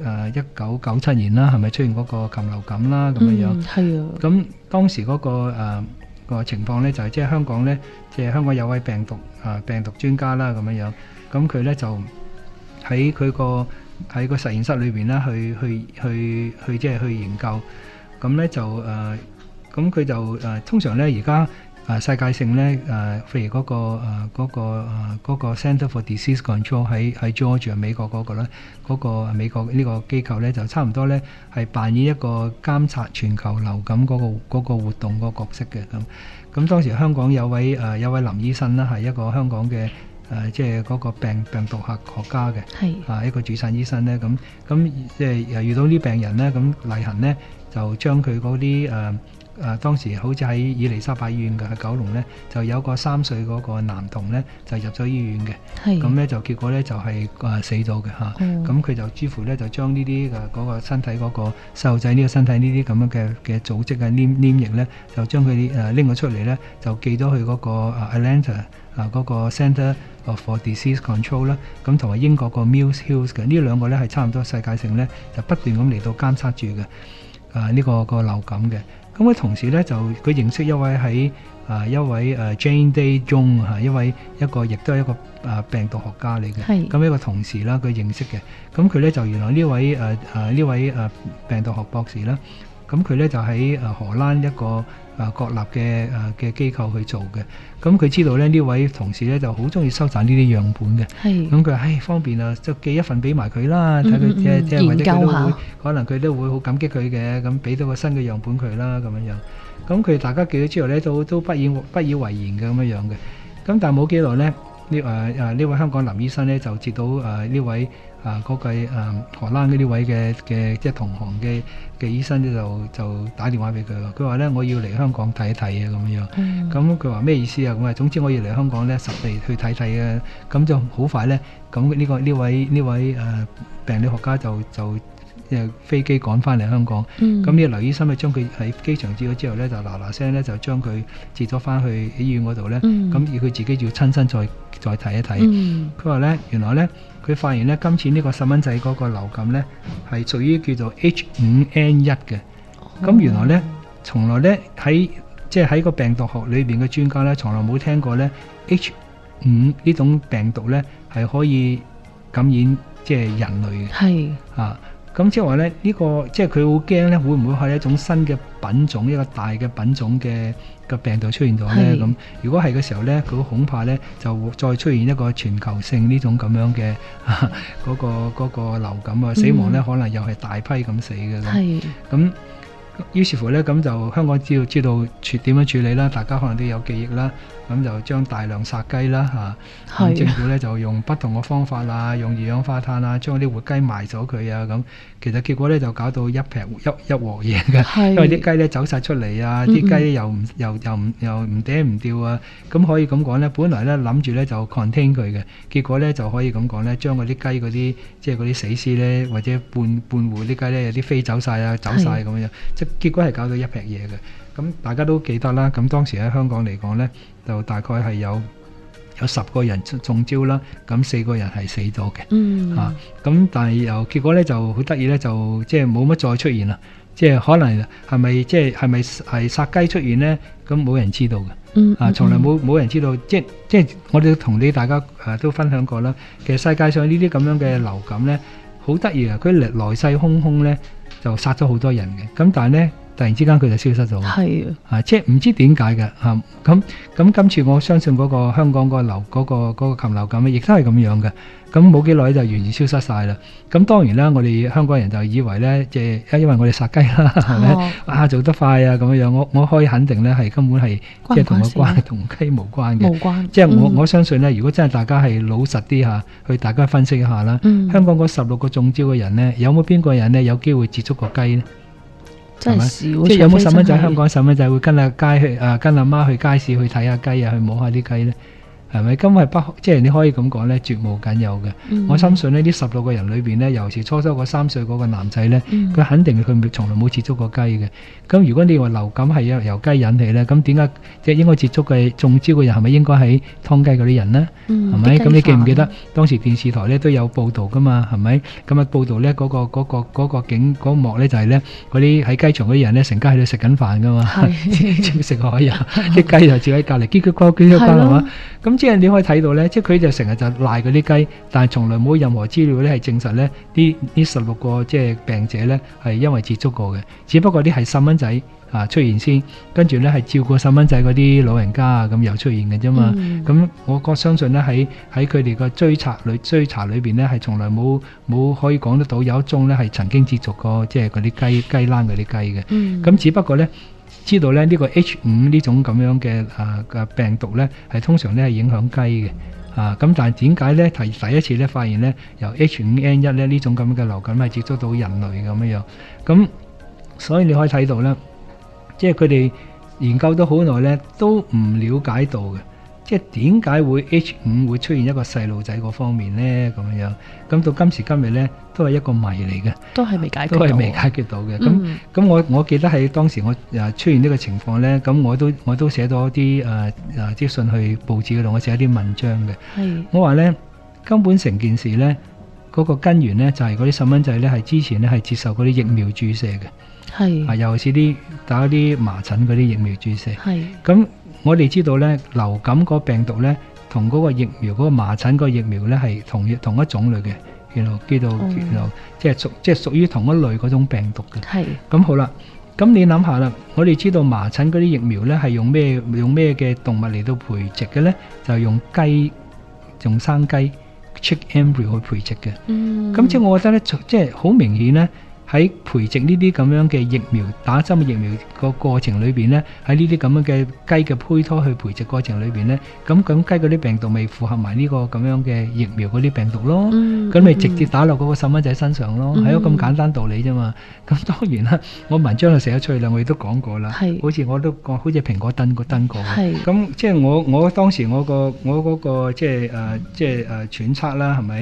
1997年啦，係咪出現嗰個禽流感啦咁樣？係啊。咁當時嗰個情況咧，就係即係香港咧，即係香港有位病毒專家啦咁樣。咁佢咧就喺個實驗室裏邊啦，去即係去研究。咁咧就咁佢就通常咧而家。世界性咧，譬如嗰個 Center for Disease Control 喺 Georgia 美國嗰個咧，嗰個美國呢個機構咧就差唔多咧係扮演一個監察全球流感嗰個活動個角色嘅咁。咁當時香港有位林醫生啦，係一個香港嘅即係嗰個病毒學家嘅，一個主診醫生咧。咁即係遇到啲病人咧，咁例行咧就將佢嗰啲當時好似喺伊利沙伯醫院嘅喺九龍咧，就有個3歲嗰個男童咧就入咗醫院嘅，咁咧就結果咧就係死咗嘅嚇。咁佢就幾乎咧就將呢啲嗰個身體嗰個細路仔呢個身體呢啲咁樣嘅組織嘅黏液咧，就將佢拎咗出嚟咧，就寄咗去嗰個Atlanta 嗰個 Center for Disease Control 啦，咁同埋英國個 Mills Hills 嘅呢兩個咧係差唔多世界性咧，就不斷咁嚟到監測住嘅呢個流感嘅。咁佢同時咧就佢認識一位Jane Day Jong 一個亦都係一個病毒學家嚟嘅，咁一個同事啦，佢認識嘅。咁佢咧就原來呢位病毒學博士啦，咁佢咧就喺荷蘭一個國立嘅機構去做嘅。咁佢知道咧呢位同事咧就好中意收集呢啲樣本嘅，咁佢話方便啊，就寄一份俾埋佢啦，睇佢即係或者佢都會可能佢都會好感激佢嘅，咁俾到個新嘅樣本佢啦咁樣。咁佢大家寄咗之後咧都不以為然嘅咁樣嘅。咁但係冇幾耐咧，呢位香港林醫生咧就接到呢位嗰個荷蘭呢位嘅即係同行嘅醫生咧就打電話俾佢，佢話咧我要嚟香港睇一睇啊咁樣。咁佢話咩意思啊？咁總之我要嚟香港咧實地去睇睇啊。咁就好快咧，咁呢位病理學家就飛機趕翻嚟香港。 嗯， 咁呢個劉醫生咧將佢喺機場接咗之後咧，就嗱聲咧就將佢接咗翻去醫院嗰度咧。咁要佢自己要親身再睇一睇。佢話咧原來咧佢發現咧今次呢個細蚊仔嗰個流感咧係屬於叫做 H5N1 嘅。咁原來咧從來咧喺個病毒學裏邊嘅專家咧，從來冇聽過咧 H5呢種病毒咧係可以感染即係人類嘅。 係啊，咁即係話咧呢個即係佢好驚咧，會唔會係一種新嘅品種，一個大嘅品種嘅病毒出現咗咧？咁如果係嘅時候咧，佢恐怕咧就再出現一個全球性呢種咁樣嘅嗰個流感啊，死亡咧可能又係大批咁死嘅。 係咁。於是乎呢，咁就香港知道點樣處理啦，大家可能都有記憶啦。咁就將大量殺雞啦嚇，政府呢就用不同嘅方法啦，用二氧化碳啊，將啲活雞埋咗佢啊咁。其實結果呢就搞到一鑊嘢嘅，因為啲雞呢走晒出嚟啊，啲雞又唔嗲唔掉啊。咁可以咁講呢，本來呢諗住呢就 contain 佢嘅，結果呢就可以咁講呢，將嗰啲雞嗰啲即係嗰啲死屍呢，或者半活啲雞呢，有啲飛走晒啊，走晒咁樣，即係結果係搞到一劈嘢嘅。咁大家都記得啦，咁當時喺香港嚟講呢，就大概係有10個人中招啦，咁4個人係死咗嘅。咁但係又結果呢就好得意呢，就即係冇乜再出現啦。即係可能係咪係殺雞出現呢？咁冇人知道嘅。從來冇人知道。即係我哋同大家都分享過啦。其實世界上呢啲咁樣嘅流感呢，好得意嘅，佢來勢洶洶呢，就殺咗好多人嘅。咁但係呢，突然之間佢就消失咗，係即係唔知點解嘅嚇。咁今次我相信嗰個香港嗰個禽流感咧，亦都係咁樣嘅。咁冇幾耐就完全消失晒啦。咁當然啦，我哋香港人就以為咧，即係因為我哋殺雞啦，係咪做得快啊咁樣樣。我可以肯定咧，係根本係即係同雞無關嘅。無關。即係我相信咧，如果真係大家係老實啲嚇，去大家分析一下啦。香港嗰16個中招嘅人咧，有冇邊個人咧有機會接觸過雞咧？ 真係少， 即係有冇細蚊仔？香港細蚊仔會跟阿街去跟阿媽去街市去睇下雞啊，去摸下啲雞咧，係咪？今日即係你可以咁講咧，絕無僅有嘅。我深信呢啲16個人裏邊咧，尤其是初初嗰3歲嗰個男仔咧，佢肯定佢從來冇接觸過雞嘅。咁如果你話流感係由雞引起咧，咁點解即係應該接觸嘅中招嘅人係咪應該喺劏雞嗰啲人呢？係咪？咁你記唔記得當時電視台咧都有報導噶嘛？係咪？咁啊報導咧嗰幕咧就係咧嗰啲喺雞場嗰啲人咧成家喺度食緊飯噶嘛，食海油，啲雞就照喺隔離，嘰嘰呱嘰呱係嘛？咁即係你可以睇到咧，即係佢就成日就賴嗰啲雞，但係從來冇任何資料咧係證實咧呢16個即係病者咧係因為接觸過嘅，只不過啲係細蚊仔出現先，跟住咧係照顧細蚊仔嗰啲老人家啊咁又出現嘅啫嘛。咁我相信咧喺佢哋個追查裏邊咧係從來冇可以講得到有一宗咧係曾經接觸過即係嗰啲雞欄嗰啲雞嘅。咁只不過咧知道咧呢個 H5呢種咁樣嘅病毒咧係通常咧係影響雞嘅。咁但係點解咧第一次咧發現咧由 H5N1 咧呢種咁嘅流感係接觸到人類咁樣？咁所以你可以睇到咧。即係佢哋研究咗好耐咧，都唔了解到嘅。即係點解會 H5會出現一個細路仔嗰方面咧咁樣？咁到今時今日咧，都係一個謎嚟嘅，都係未解決到嘅。咁我記得喺當時我出現呢個情況咧，咁我都寫咗啲資訊去報紙嗰度，我寫一啲文章嘅。我話咧根本成件事咧嗰個根源咧就係嗰啲細蚊仔咧係之前咧係接受嗰啲疫苗注射嘅。尤其是打啲麻疹嗰啲疫苗注射。咁我哋知道咧，流感個病毒咧，同嗰個疫苗嗰個麻疹個疫苗咧係同一種類嘅，叫做即係屬於同一類嗰種病毒嘅。咁好啦，咁你諗下啦，我哋知道麻疹嗰啲疫苗咧係用咩嘅動物嚟到培植嘅咧？就用生雞 chick embryo 去培植嘅。咁即係我覺得咧，即係好明顯咧。喺培植呢啲咁樣嘅疫苗打針嘅疫苗個過程裏邊呢，喺呢啲咁樣嘅雞嘅胚胎去培植過程裏邊呢，咁雞嗰啲病毒咪符合埋呢個咁樣嘅疫苗嗰啲病毒咯，咁咪直接打落嗰個細蚊仔身上咯，係一個咁簡單道理啫嘛。咁當然啦，我文章就寫咗出去啦，我亦都講過啦，好似我都講，好似蘋果燈過嘅。咁即係我當時我嗰個即係揣測啦，係咪？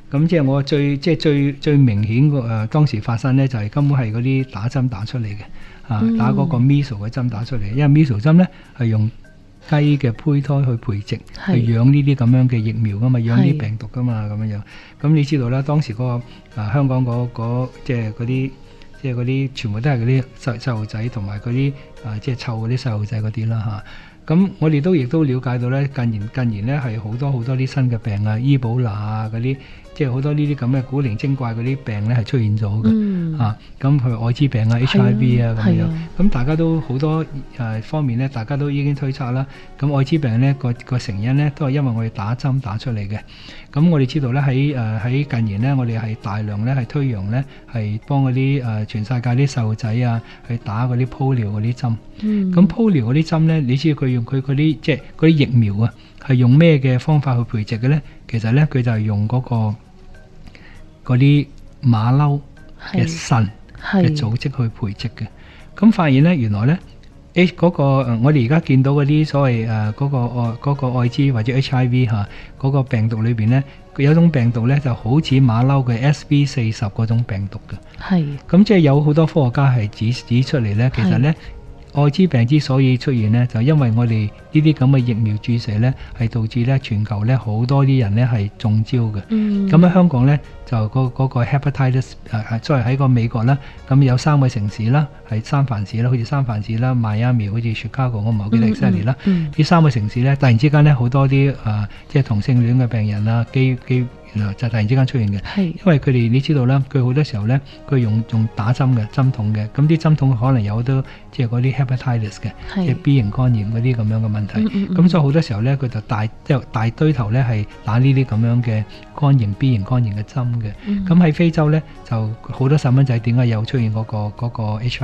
咁即係我最明顯個當時發生咧，就係根本係嗰啲打針打出嚟嘅，打嗰個 measles 嘅針打出嚟，因為 measles 針咧係用雞嘅胚胎去培植，去養呢啲咁樣嘅疫苗噶嘛，養啲病毒噶嘛咁樣樣。咁你知道啦，當時嗰個香港即係嗰啲全部都係嗰啲細路仔同埋嗰啲即係湊嗰啲細路仔嗰啲啦嚇。咁我哋亦都了解到咧，近年咧係好多啲新嘅病啊，伊保拿啊嗰啲，即係好多呢啲咁嘅古靈精怪嗰啲病咧係出現咗嘅咁佢愛滋病啊、HIV 啊咁樣，咁大家都好多方面咧，大家都已經推測啦。咁愛滋病咧個成因咧都係因為我哋打針打出嚟嘅。咁我哋知道咧喺近年咧，我哋係大量咧係推揚咧係幫嗰啲全世界啲細路仔啊去打嗰啲 polio 嗰啲針。咁 polio 嗰啲針咧，你知佢用佢嗰啲即係嗰啲疫苗啊，係用咩嘅方法去培植嘅咧？其實咧佢就係用嗰啲馬騮嘅腎嘅組織去培植嘅。咁發現咧，原來咧我哋而家見到嗰啲所謂嗰個愛滋或者 HIV 嗰個病毒裏邊咧，佢有一種病毒咧就好似馬騮嘅 SB40嗰種病毒嘅。咁即係有好多科學家係指出嚟咧，其實咧。愛滋病之所以出現呢，就因為我哋呢啲咁嘅疫苗注射呢，係導致呢全球呢好多啲人呢係中招嘅。咁喺香港呢，就嗰個 hepatitis 作為喺個美國啦，咁有3個城市啦，係三藩市啦，好似三藩市啦、Miami 好似 Chicago 我唔係好記得 exactly 啦。呢3個城市呢，突然之間呢，好多啲即係同性戀嘅病人啦，就突然之間出現嘅，因為佢哋你知道啦，佢好多時候咧，佢用打針嘅針筒嘅，咁啲針筒可能有好多即係嗰啲 hepatitis 嘅，即係 B 型肝炎嗰啲咁樣嘅問題。咁所以好多時候咧，佢就大堆頭咧係打呢啲咁樣嘅肝炎 B 型肝炎嘅針嘅。咁喺非洲咧，就好多細蚊仔點解有出現嗰個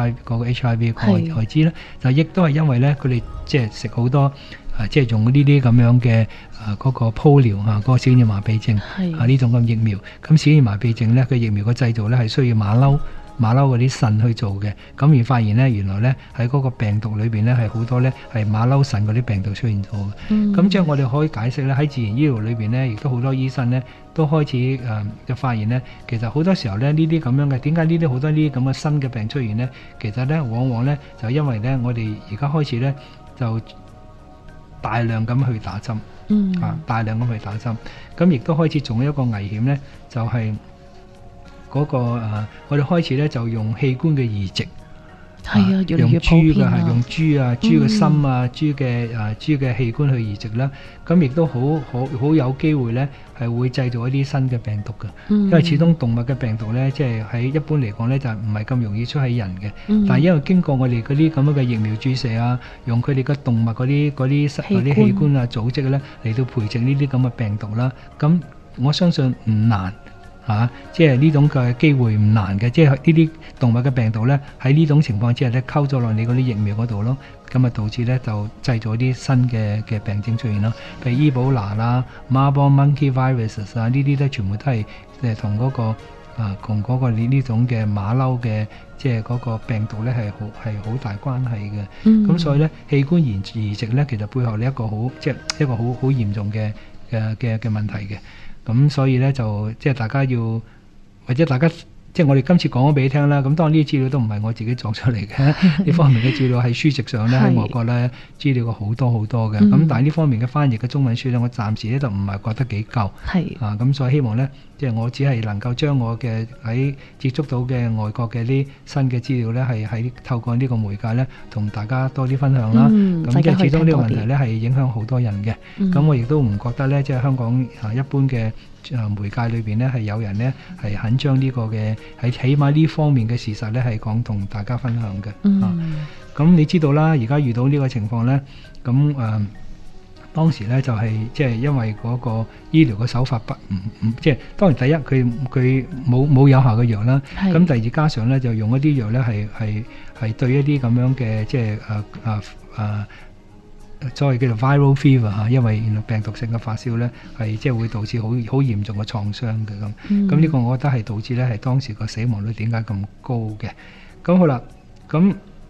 HIV 個愛滋咧？就亦都係因為咧，佢哋即係食好多。即係用呢啲咁樣嘅嗰個 polio 嗰個小兒麻痹症呢種咁疫苗。咁小兒麻痹症咧，佢疫苗嘅製造咧係需要馬騮嗰啲腎去做嘅。咁而發現咧，原來咧喺嗰個病毒裏邊咧係好多咧係馬騮腎嗰啲病毒出現咗嘅。咁即係我哋可以解釋咧，喺自然醫療裏邊咧，亦都好多醫生咧都開始就發現咧，其實好多時候咧呢啲咁樣嘅點解呢啲好多呢啲咁嘅新嘅病出現咧？其實咧往往咧就因為咧我哋而家開始咧就大量咁去打針，大量咁去打針，咁亦都開始仲有一個危險咧，就係嗰個我哋開始咧就用器官嘅移植，用豬嘅用豬嘅心豬嘅器官去移植啦，咁亦都好有機會咧係會製造一啲新嘅病毒嘅，因為始終動物嘅病毒咧，即係喺一般嚟講咧就唔係咁容易出喺人嘅，但係因為經過我哋嗰啲咁樣嘅疫苗注射啊，用佢哋嘅動物嗰啲器官啊組織咧嚟到培植呢啲咁嘅病毒啦，咁我相信唔難。即係呢種嘅機會唔難嘅，即係呢啲動物嘅病毒咧，喺呢種情況之下咧，溝咗落你嗰啲疫苗嗰度咯，咁啊導致咧就製造啲新嘅病症出現咯，譬如伊保拿啦、Marburg monkey viruses 呢啲咧全部都係同嗰個同嗰個呢種嘅馬騮嘅即係嗰個病毒咧係好大關係嘅。咁所以咧器官移植咧，其實背後呢一個好嚴重嘅問題嘅。咁所以咧就即係大家要，或者大家即係我哋今次講咗俾你聽啦。咁當然呢啲資料都唔係我自己作出嚟嘅，呢方面嘅資料喺書籍上咧喺外國咧資料好多嘅。咁但係呢方面嘅翻譯嘅中文書咧，我暫時咧就唔係覺得幾夠。咁所以希望咧，即係我只係能夠將我嘅喺接觸到嘅外國嘅啲新嘅資料咧，係喺透過呢個媒介咧，同大家多啲分享啦。咁即係始終呢個問題咧係影響好多人嘅。咁我亦都唔覺得咧，即係香港一般嘅媒介裏邊咧係有人咧係肯將呢個嘅喺起碼呢方面嘅事實咧係講同大家分享嘅。咁你知道啦，而家遇到呢個情況咧，咁當時咧就係即係因為嗰個醫療嘅手法即係當然第一佢冇有效嘅藥啦，咁第二加上咧就用一啲藥咧係對一啲咁樣嘅即係所謂叫做 viral fever 因為原來病毒性嘅發燒咧係即係會導致好嚴重嘅創傷嘅咁。咁呢個我覺得係導致咧係當時個死亡率點解咁高嘅。咁好啦，咁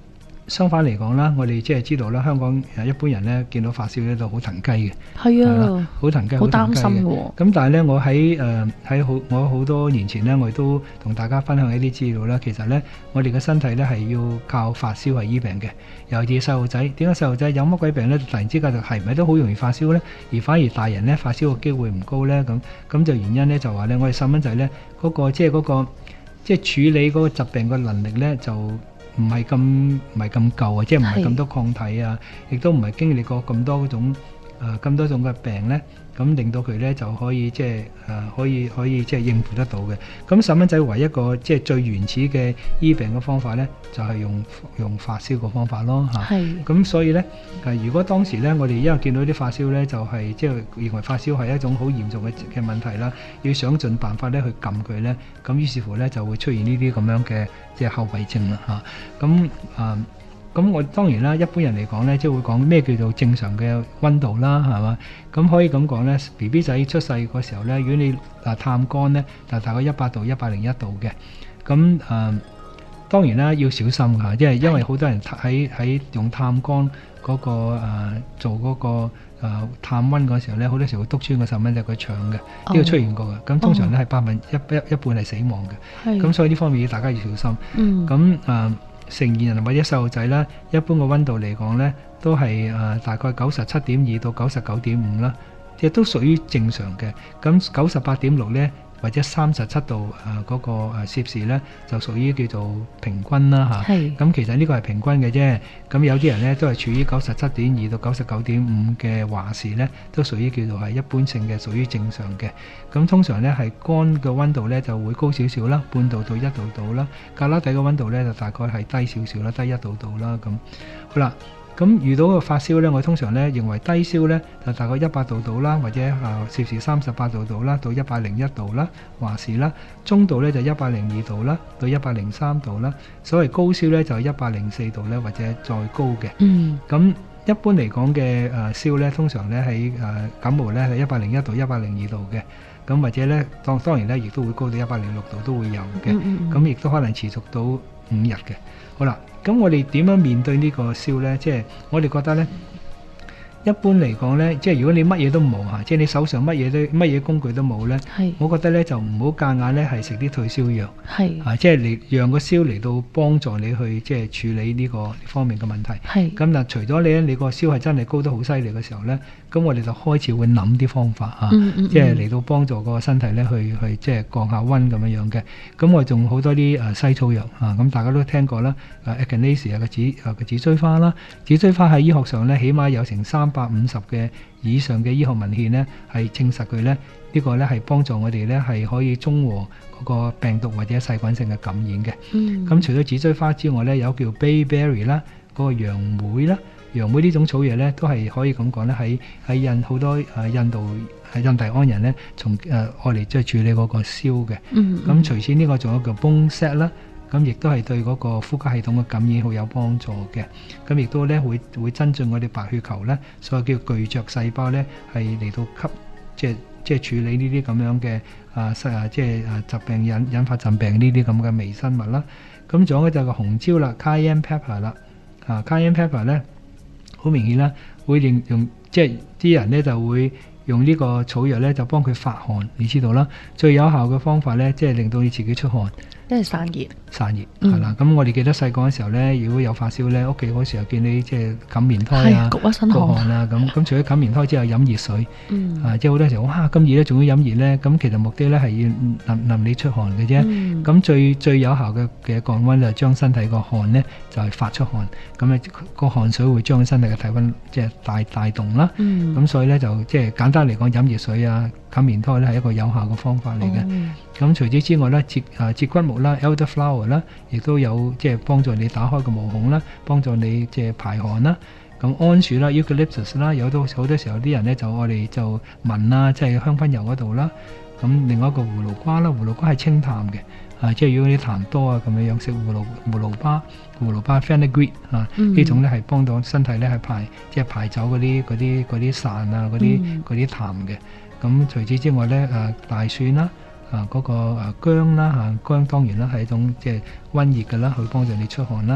相反嚟講啦，我哋即係知道啦，香港一般人咧見到發燒咧都好騰雞嘅， 係啊， 好騰雞， 好擔心嘅。 喎。 咁但係咧，我喺我好多年前咧，我亦都同大家分享一啲資料啦。其實咧，我哋嘅身體咧係要靠發燒係醫病嘅。尤其是細路仔，點解細路仔有乜鬼病咧？突然之間就係咪都好容易發燒咧？而反而大人咧發燒嘅機會唔高咧？咁就原因咧就話咧，我哋細蚊仔咧嗰個即係處理嗰個疾病嘅能力咧就唔係咁夠啊，即係唔係咁多抗體啊，亦都唔係經歷過咁多種嘅病咧，咁令到佢咧就可以即係可以即係應付得到嘅。咁細蚊仔唯一一個即係最原始嘅醫病嘅方法咧，就係用發燒嘅方法咯嚇。 係。 咁所以咧如果當時咧我哋因為見到啲發燒咧，就係即係認為發燒係一種好嚴重嘅問題啦，要想盡辦法咧去撳佢咧，咁於是乎咧就會出現呢啲咁樣嘅即係後遺症啦嚇。咁我當然啦，一般人嚟講咧，即係會講咩叫做正常嘅溫度啦，係嘛？咁可以咁講咧 ，BB 仔出世嗰時候咧，如果你探肝咧，就大概100度、101度嘅。咁當然啦，要小心㗎，因為好多人喺用探肝嗰個做嗰個探溫嗰時候咧，好多時候會篤穿個細蚊仔個腸嘅，呢個出現過嘅。咁通常咧係一半係死亡嘅。咁所以呢方面大家要小心。咁成年人或者細路仔啦，一般嘅溫度嚟講咧，都係大概97.2到99.5啦，即係都屬於正常嘅。咁98.6咧，或者37度嗰個攝氏咧，就屬於叫做平均啦嚇。咁其實呢個係平均嘅啫。咁有啲人咧都係處於97.2到99.5嘅華氏咧，都屬於叫做係一般性嘅，屬於正常嘅。咁通常咧係肝嘅溫度咧就會高少少啦，半度到1度度啦。胳肋底嘅溫度咧就大概係低少少啦，低1度度啦咁。好啦。咁遇到個發燒咧，我通常咧認為低燒咧就大概100度度啦，或者攝氏38度度啦，到101度啦，華氏啦。中度咧就102度啦，到103度啦。所謂高燒咧就104度咧，或者再高嘅。咁一般嚟講嘅燒咧，通常咧喺感冒咧係101度、102度嘅。咁或者咧當然咧亦都會高到106度都會有嘅。咁亦都可能持續到5日嘅。好啦。咁我哋點樣面對呢個燒呢？即係我哋覺得呢，一般嚟講呢，即係如果你乜嘢都冇嚇，即係你手上乜嘢工具都冇呢，我覺得呢就唔好夾硬呢係食啲退燒藥，即係嚟讓個燒嚟到幫助你去即係處理呢個方面嘅問題。咁但除咗你個燒係真係高得好犀利嘅時候呢，咁我哋就開始會諗啲方法嚇，即係嚟到幫助個身體呢去即係降下溫咁樣嘅。咁我仲好多啲西草藥嚇，咁大家都聽過啦，Echinacea 嘅紫錐花啦，紫錐花喺醫學上呢，起碼有成350嘅以上嘅醫學文獻呢，係證實佢呢，呢個呢係幫助我哋呢係可以中和嗰個病毒或者細菌性嘅感染嘅。咁除咗紫錐花之外呢，有叫 bayberry 啦，嗰個楊梅啦。楊梅呢種草藥咧，都係可以咁講咧，喺好多印第安人咧，從愛嚟即係處理嗰個燒嘅。咁除此呢個仲有叫 bone set 啦，咁亦都係對嗰個呼吸系統嘅感染好有幫助嘅。咁亦都咧會增進我哋白血球咧，所謂叫巨噬細胞咧，係嚟到即係處理呢啲咁樣嘅即係疾病引發疾病呢啲咁嘅微生物啦。咁仲有就係個紅椒啦 ，cayenne pepper 啦，cayenne pepper 咧。好明顯啦，會用即係啲人咧就會用呢個草藥咧就幫佢發汗，你知道啦。最有效嘅方法咧，即係令到你自己出汗， 即係散熱。散熱係啦。咁我哋記得細個嗰時候咧，如果有發燒咧，屋企嗰時候見你即係冚棉胎啊， 焗一身汗啊。咁除咗冚棉胎之後飲熱水，即係好多時候哇咁熱咧，仲要飲熱咧。咁其實目的咧係要淋你出汗嘅啫。咁最有效嘅降溫就係將身體個汗咧就係發出汗，咁咧個汗水會將身體嘅體溫即係帶動啦。咁所以咧就即係簡單嚟講，飲熱水啊，冚棉胎咧係一個有效嘅方法嚟嘅。咁除此之外咧，節骨木啦 ，elderflower 啦，亦都有即係幫助你打開個毛孔啦，幫助你即係排汗啦。咁桉樹啦 ，eucalyptus 啦，有好多時候啲人咧就我哋就聞啦，即係香薰油嗰度啦。咁另外一個葫蘆瓜啦，葫蘆瓜係清淡嘅，即係如果你痰多啊咁樣食葫蘆巴 fenugreek 呢種咧係幫到身體咧係排走嗰啲潺啊嗰啲痰嘅。咁除此之外咧，大蒜啦。嗰個薑啦薑當然啦係一種即係溫熱嘅啦，去幫助你出汗啦。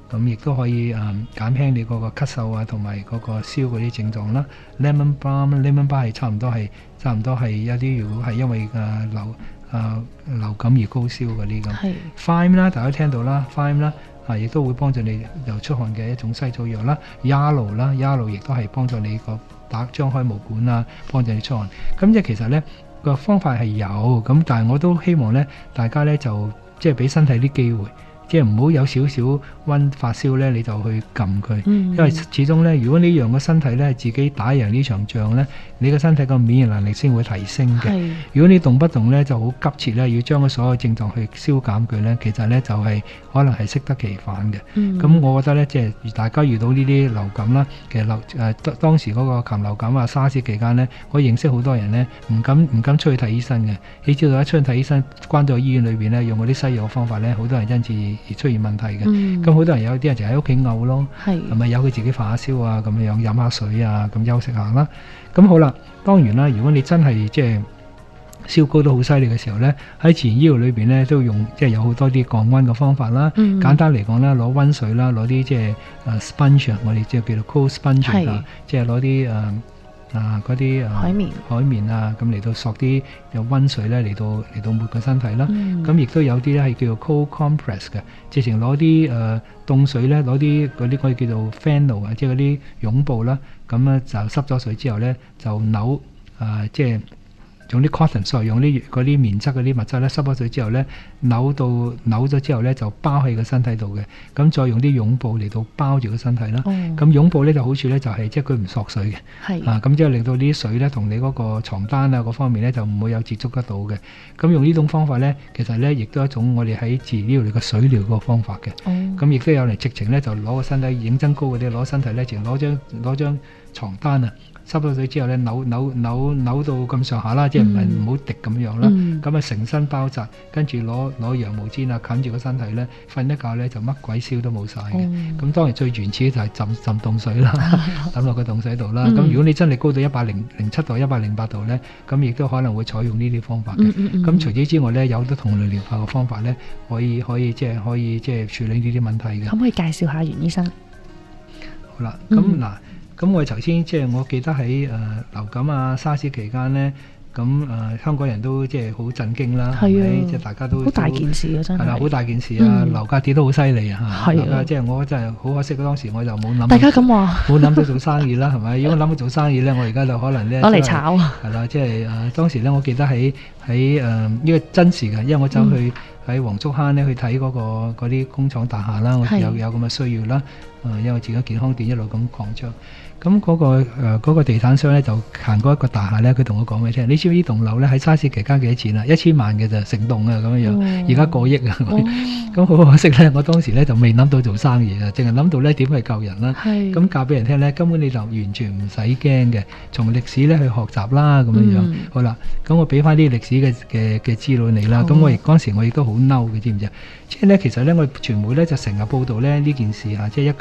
咁亦都可以減輕你嗰個咳嗽啊，同埋嗰個燒嗰啲症狀啦。Lemon balm 係差唔多係一啲如果係因為流感而高燒嗰啲咁。 係 Thyme 啦，大家聽到啦 ，Thyme 啦，亦都會幫助你又出汗嘅一種西草藥啦。Yarrow 亦都係幫助你個張開毛管啊，幫助你出汗。咁即係其實呢個方法係有，咁但係我都希望呢大家呢就即係俾身體啲機會。即係唔好有少少發燒呢，你就去撳佢，因為始終呢，如果你讓個身體呢自己打贏呢場仗呢，你個身體個免疫能力先會提升嘅。如果你動不動呢就好急切呢，要將佢所有症狀去消減佢呢，其實呢就係可能係適得其反嘅。咁我覺得呢，即係大家遇到呢啲流感啦，其實當時嗰個禽流感啊、沙士期間呢，我認識好多人呢，唔敢出去睇醫生嘅。你知道一出去睇醫生，關咗醫院裏邊呢，用嗰啲西藥方法呢，好多人因此而出現問題嘅。咁好多人有啲人就喺屋企嘔咯，係咪由佢自己發下燒啊，咁樣飲下水啊，咁休息下啦。咁好啦，當然啦，如果你真係即係燒高到好犀利嘅時候呢，喺自然醫療裏邊呢，都用即係有好多啲降溫嘅方法啦。簡單嚟講啦，攞溫水啦，攞啲即係sponge， 我哋即係叫做 cold sponge 啊，即係攞啲嗰啲海綿啊，咁嚟到索啲有溫水咧，嚟到抹個身體啦。咁亦都有啲咧係叫做 cold compress 嘅，直情攞啲凍水咧，攞啲嗰啲可以叫做 Fennel 啊，即係嗰啲擁抱啦。咁咧就濕咗水之後咧，就扭即係用啲 cotton， 所以用啲嗰啲棉質嗰啲物質咧，濕咗水之後咧，扭咗之後咧，就包喺個身體度嘅。咁再用啲擁抱嚟到包住個身體啦。咁擁抱咧就好處咧就係即係佢唔索水嘅。咁即係令到啲水咧同你嗰個床單啊嗰方面咧就唔會有接觸得到嘅。咁用呢種方法咧，其實咧亦都係一種我哋喺自然醫療嚟嘅水療嗰個方法嘅。咁亦都有人直情咧就攞個身體認真高嗰啲攞身體咧，直攞張床單啊。濕咗水之後咧，扭到咁上下啦，即係唔好滴咁樣啦。咁啊成身包紮，跟住攞羊毛氈啊冚住個身體咧，瞓一覺咧就乜鬼燒都冇晒嘅。咁當然最原始就係浸凍水啦，抌落個凍水度啦。咁如果你真係高到107度、108度咧，咁亦都可能會採用呢啲方法嘅。咁除此之外咧，有好多同類療法嘅方法咧，可以即係處理呢啲問題嘅。 可唔可以介紹下袁醫生？ 好啦，咁嗱。咁我哋頭先即係我記得喺流感啊、沙士期間呢，咁香港人都即係好震驚啦，係咪？即係大家都好大件事啊，真係。係啦， 好大件事啊！樓價跌得好犀利啊！係啊，即係我真係好可惜，當時我就冇諗。 大家咁話，冇諗到做生意啦，係咪？如果諗到做生意呢，我而家就可能呢攞嚟炒。係啦，即係當時呢，我記得喺呢個真實嘅，因為我走去喺黃竹坑呢去睇嗰啲工廠大廈啦，我有咁嘅需要啦。因為我自己健康店一路咁擴張。咁嗰個地產商咧就行過一個大廈咧，佢同我講俾你聽，你知唔知呢棟樓咧喺沙士期間幾多錢啊？1000萬嘅咋，成棟啊咁樣樣，而家過億啊！咁好可惜咧，我當時咧就未諗到做生意啊，淨係諗到咧點去救人啦。咁教俾人聽咧，根本你就完全唔使驚嘅，從歷史咧去學習啦咁樣樣。好啦，咁我俾翻啲歷史嘅資料你啦。咁我嗰陣時我亦都好嬲嘅，知唔知啊？即係咧，其實咧，我哋傳媒咧就成日報導咧呢件事嚇，即係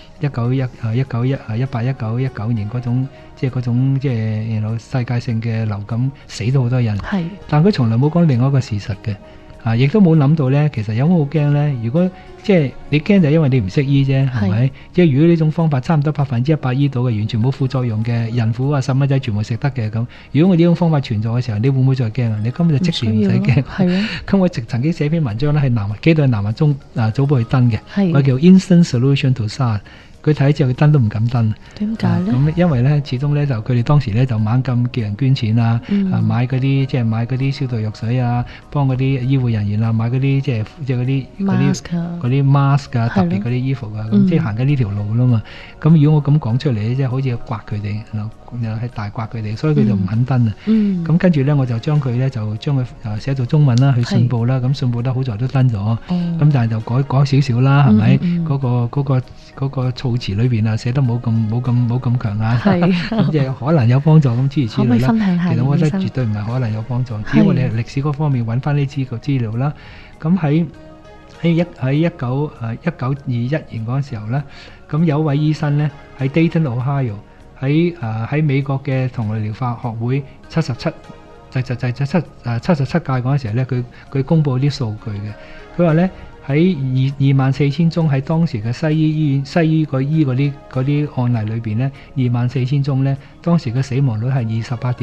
1819年嗰種即係世界性嘅流感死咗好多人，但佢從來冇講另外一個事實嘅。亦都冇諗到咧，其實有冇好驚咧？如果即係你驚就因為你唔識醫啫，係咪？即係如果呢種方法差唔多100%醫到嘅，完全冇副作用嘅，孕婦啊、細蚊仔全部食得嘅咁。如果我呢種方法存在嘅時候，你會唔會再驚啊？你根本就即時唔使驚。係啊。咁我曾經寫篇文章咧，係寄到南華早報去登嘅，我叫 Instant Solution to SARS。佢睇之後，佢登都唔敢登。點解咧？咁因為咧，始終咧就佢哋當時咧就猛咁叫人捐錢啊，買嗰啲消毒藥水啊，幫嗰啲醫護人員啊買嗰啲即係嗰啲 mask 啊，特別嗰啲衣服啊，咁即係行緊呢條路啦嘛。咁如果我咁講出嚟咧，即係好似刮佢哋，又係大刮佢哋，所以佢就唔肯登啊。咁跟住咧，我就將佢寫做中文啦，去信報啦。咁信報咧好在都登咗，咁但係就改少少啦，係咪？嗰個措辭裏邊啊，寫得冇咁強硬，咁即係可能有幫助咁諸如此類啦。其實我覺得絕對唔係可能有幫助，只要我哋歷史嗰方面揾翻呢個資料啦。咁喺1921年嗰陣時候咧，咁有位醫生咧喺 Dayton Ohio 喺美國嘅同類療法學會77屆嗰陣時候咧，佢公佈啲數據嘅，佢話咧。 喺24,000宗喺當時嘅西醫醫院西醫個醫嗰啲案例裏邊呢，24,000宗呢，當時嘅死亡率係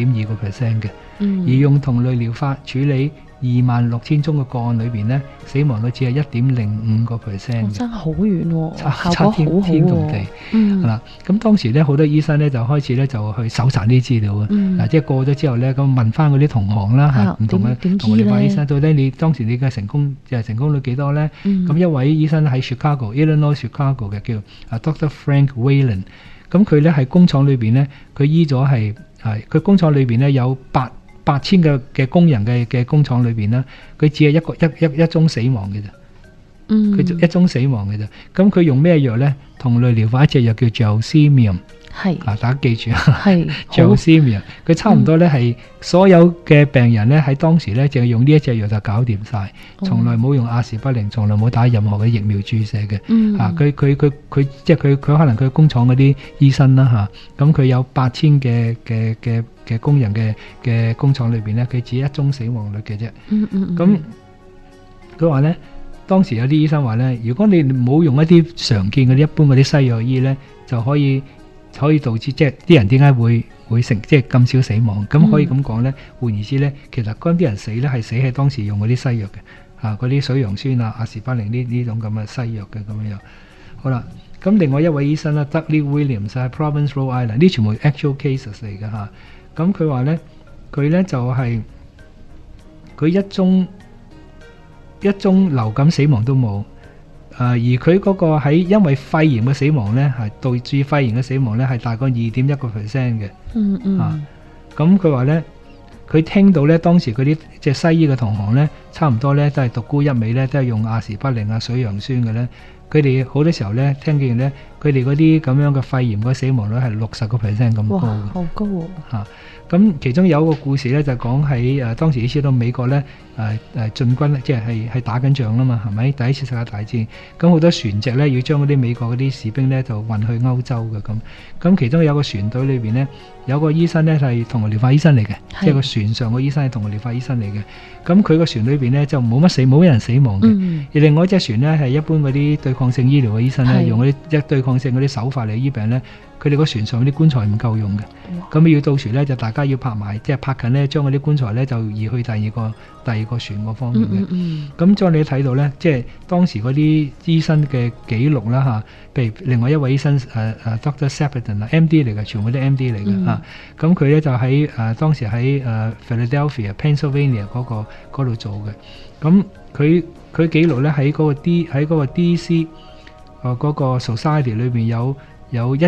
28.2%嘅，而用同類療法處理26,000宗嘅個案裏邊呢，死亡率只係1.05%嘅， 真係好遠喎， 差天同地。嗱，咁當時咧好多醫生咧就開始咧就去搜查呢啲資料啊。嗱，即係過咗之後咧，咁問翻嗰啲同行啦嚇，唔同嘅同我哋話醫生，到底你當時你嘅成功率幾多咧？咁一位醫生喺 Illinois Chicago 嘅叫Dr. Frank Whalen，咁佢咧喺工廠裏邊咧，佢醫咗係佢工廠裏邊咧有8,000嘅工人嘅工廠裏邊啦，佢只係一宗死亡嘅啫。佢一宗死亡嘅啫。咁佢用咩藥咧？同類療法一隻藥叫 Gelsemium， 係大家記住啊。係 Gelsemium， 佢差唔多咧係所有嘅病人咧喺當時咧淨係用呢一隻藥就搞掂晒，從來冇用阿士匹靈，從來冇打任何嘅疫苗注射嘅。佢即係佢可能佢工廠嗰啲醫生啦嚇，咁佢有8,000嘅工人嘅工廠裏邊咧，佢只一宗死亡率嘅啫。咁佢話咧，當時有啲醫生話咧，如果你冇用一啲常見嗰啲一般嗰啲西藥醫咧，就可以導致即係啲人點解會即係咁少死亡？咁可以咁講咧，換言之咧，其實嗰啲人死咧係死喺當時用嗰啲西藥嘅，嗰啲水楊酸啊、阿士巴靈呢種咁嘅西藥嘅咁樣。好啦，咁另外一位醫生啦 Dudley Williams 喺 Providence Rhode Island， 呢全部 actual cases 嚟嘅嚇。咁佢話咧，佢咧就係佢一宗流感死亡都冇，而佢嗰個喺因為肺炎嘅死亡咧，係導致肺炎嘅死亡咧係大概2.1%嘅。咁佢話咧，佢聽到咧當時嗰啲即係西醫嘅同行咧，差唔多咧都係獨沽一味咧，都係用阿士匹靈啊、水楊酸嘅咧。佢哋好多時候咧聽見咧，佢哋嗰啲咁樣嘅肺炎嘅死亡率係60% 咁高嘅。哇，好高喎！咁其中有一個故事咧，就講喺當時你知道美國咧進軍，即係打緊仗啦嘛，係咪？第一次世界大戰，咁好多船隻咧要將嗰啲美國嗰啲士兵咧就運去歐洲嘅咁。咁其中有個船隊裏邊咧，有個醫生咧係同類療法醫生嚟嘅，即係個船上個醫生係同類療法醫生嚟嘅。咁佢個船裏邊咧就冇人死亡嘅。而另外一隻船咧係一般嗰啲對抗性醫療嘅醫生咧，用嗰啲對抗性嗰啲手法嚟醫病咧。佢哋個船上啲棺材唔夠用嘅，咁要到時咧就大家要拍埋，即係拍近咧，將嗰啲棺材咧就移去第二個船嗰方面嘅。咁將你睇到咧，即係當時嗰啲醫生嘅記錄啦嚇，譬如另外一位醫生Dr. Sepidon 啊 ，M.D. 嚟嘅，全部都 M.D. 嚟嘅嚇。咁佢咧就喺當時喺Philadelphia Pennsylvania 嗰度做嘅。咁佢記錄咧喺嗰個 D.C. 嗰個 Society 裏邊有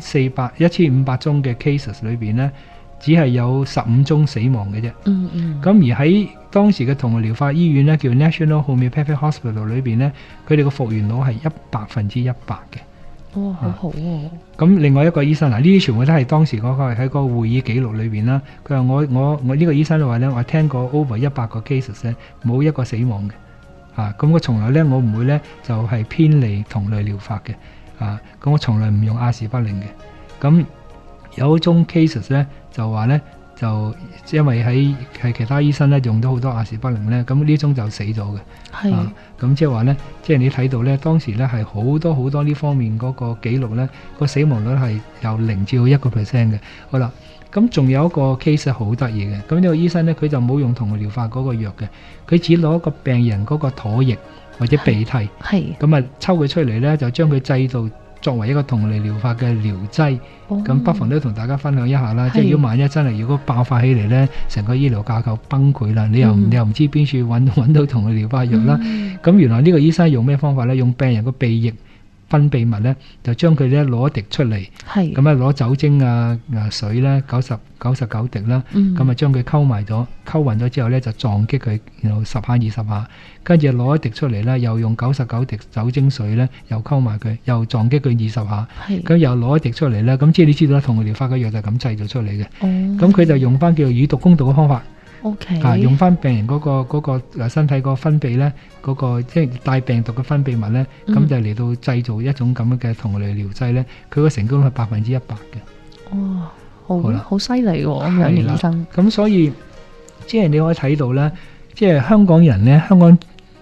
1,500宗嘅 cases 裏邊呢，只係有15宗死亡嘅啫。咁而喺當時嘅同類療法醫院呢，叫 National Homeopathic Hospital 裏邊呢，佢哋個復原率係100%嘅。哇，好好喎！咁另外一個醫生嗱，呢啲全部都係當時嗰個喺個會議記錄裏邊啦。佢話我呢個醫生話呢，我聽過 over 100個 cases 咧，冇一個死亡嘅。咁我從來呢，我唔會呢，就係偏離同類療法嘅。咁我從來唔用阿士匹靈嘅。咁有一種 cases 咧，就話咧就因為係其他醫生咧用到好多阿士匹靈咧，咁呢種就死咗嘅。係。咁即係話咧，即係你睇到咧，當時咧係好多呢方面嗰個記錄咧，個死亡率係由0至到1%嘅。好啦，咁仲有一個 case 好得意嘅。咁呢個醫生咧，佢就冇用同類療法嗰個藥嘅，佢只攞一個病人嗰個唾液或者鼻涕，咁啊抽佢出嚟咧，就將佢製造作為一個同類療法嘅療劑。咁不妨都同大家分享一下啦。即係如果萬一真係如果爆發起嚟咧，成個醫療架構崩潰啦，你又唔知邊處揾到同類療法藥啦。咁原來呢個醫生用咩方法咧？用病人個鼻液分泌物咧，就將佢咧攞一滴出嚟，咁啊攞酒精水咧99滴啦，咁啊將佢溝埋咗，溝勻咗之後咧就撞擊佢，然後10下20下，跟住攞一滴出嚟咧，又用99滴酒精水咧又溝埋佢，又撞擊佢20下，咁又攞一滴出嚟咧，咁即係你知道啦，同類療法嘅藥就咁製造出嚟嘅。咁佢就用翻叫做以毒攻毒嘅方法。用翻病人嗰個身體個分泌咧，嗰個即係帶病毒嘅分泌物咧，咁就嚟到製造一種咁樣嘅同類療劑咧，佢個成功率係100%嘅。哇，好犀利喎！咁樣醫生。咁所以即係你可以睇到咧，即係香港人咧，香港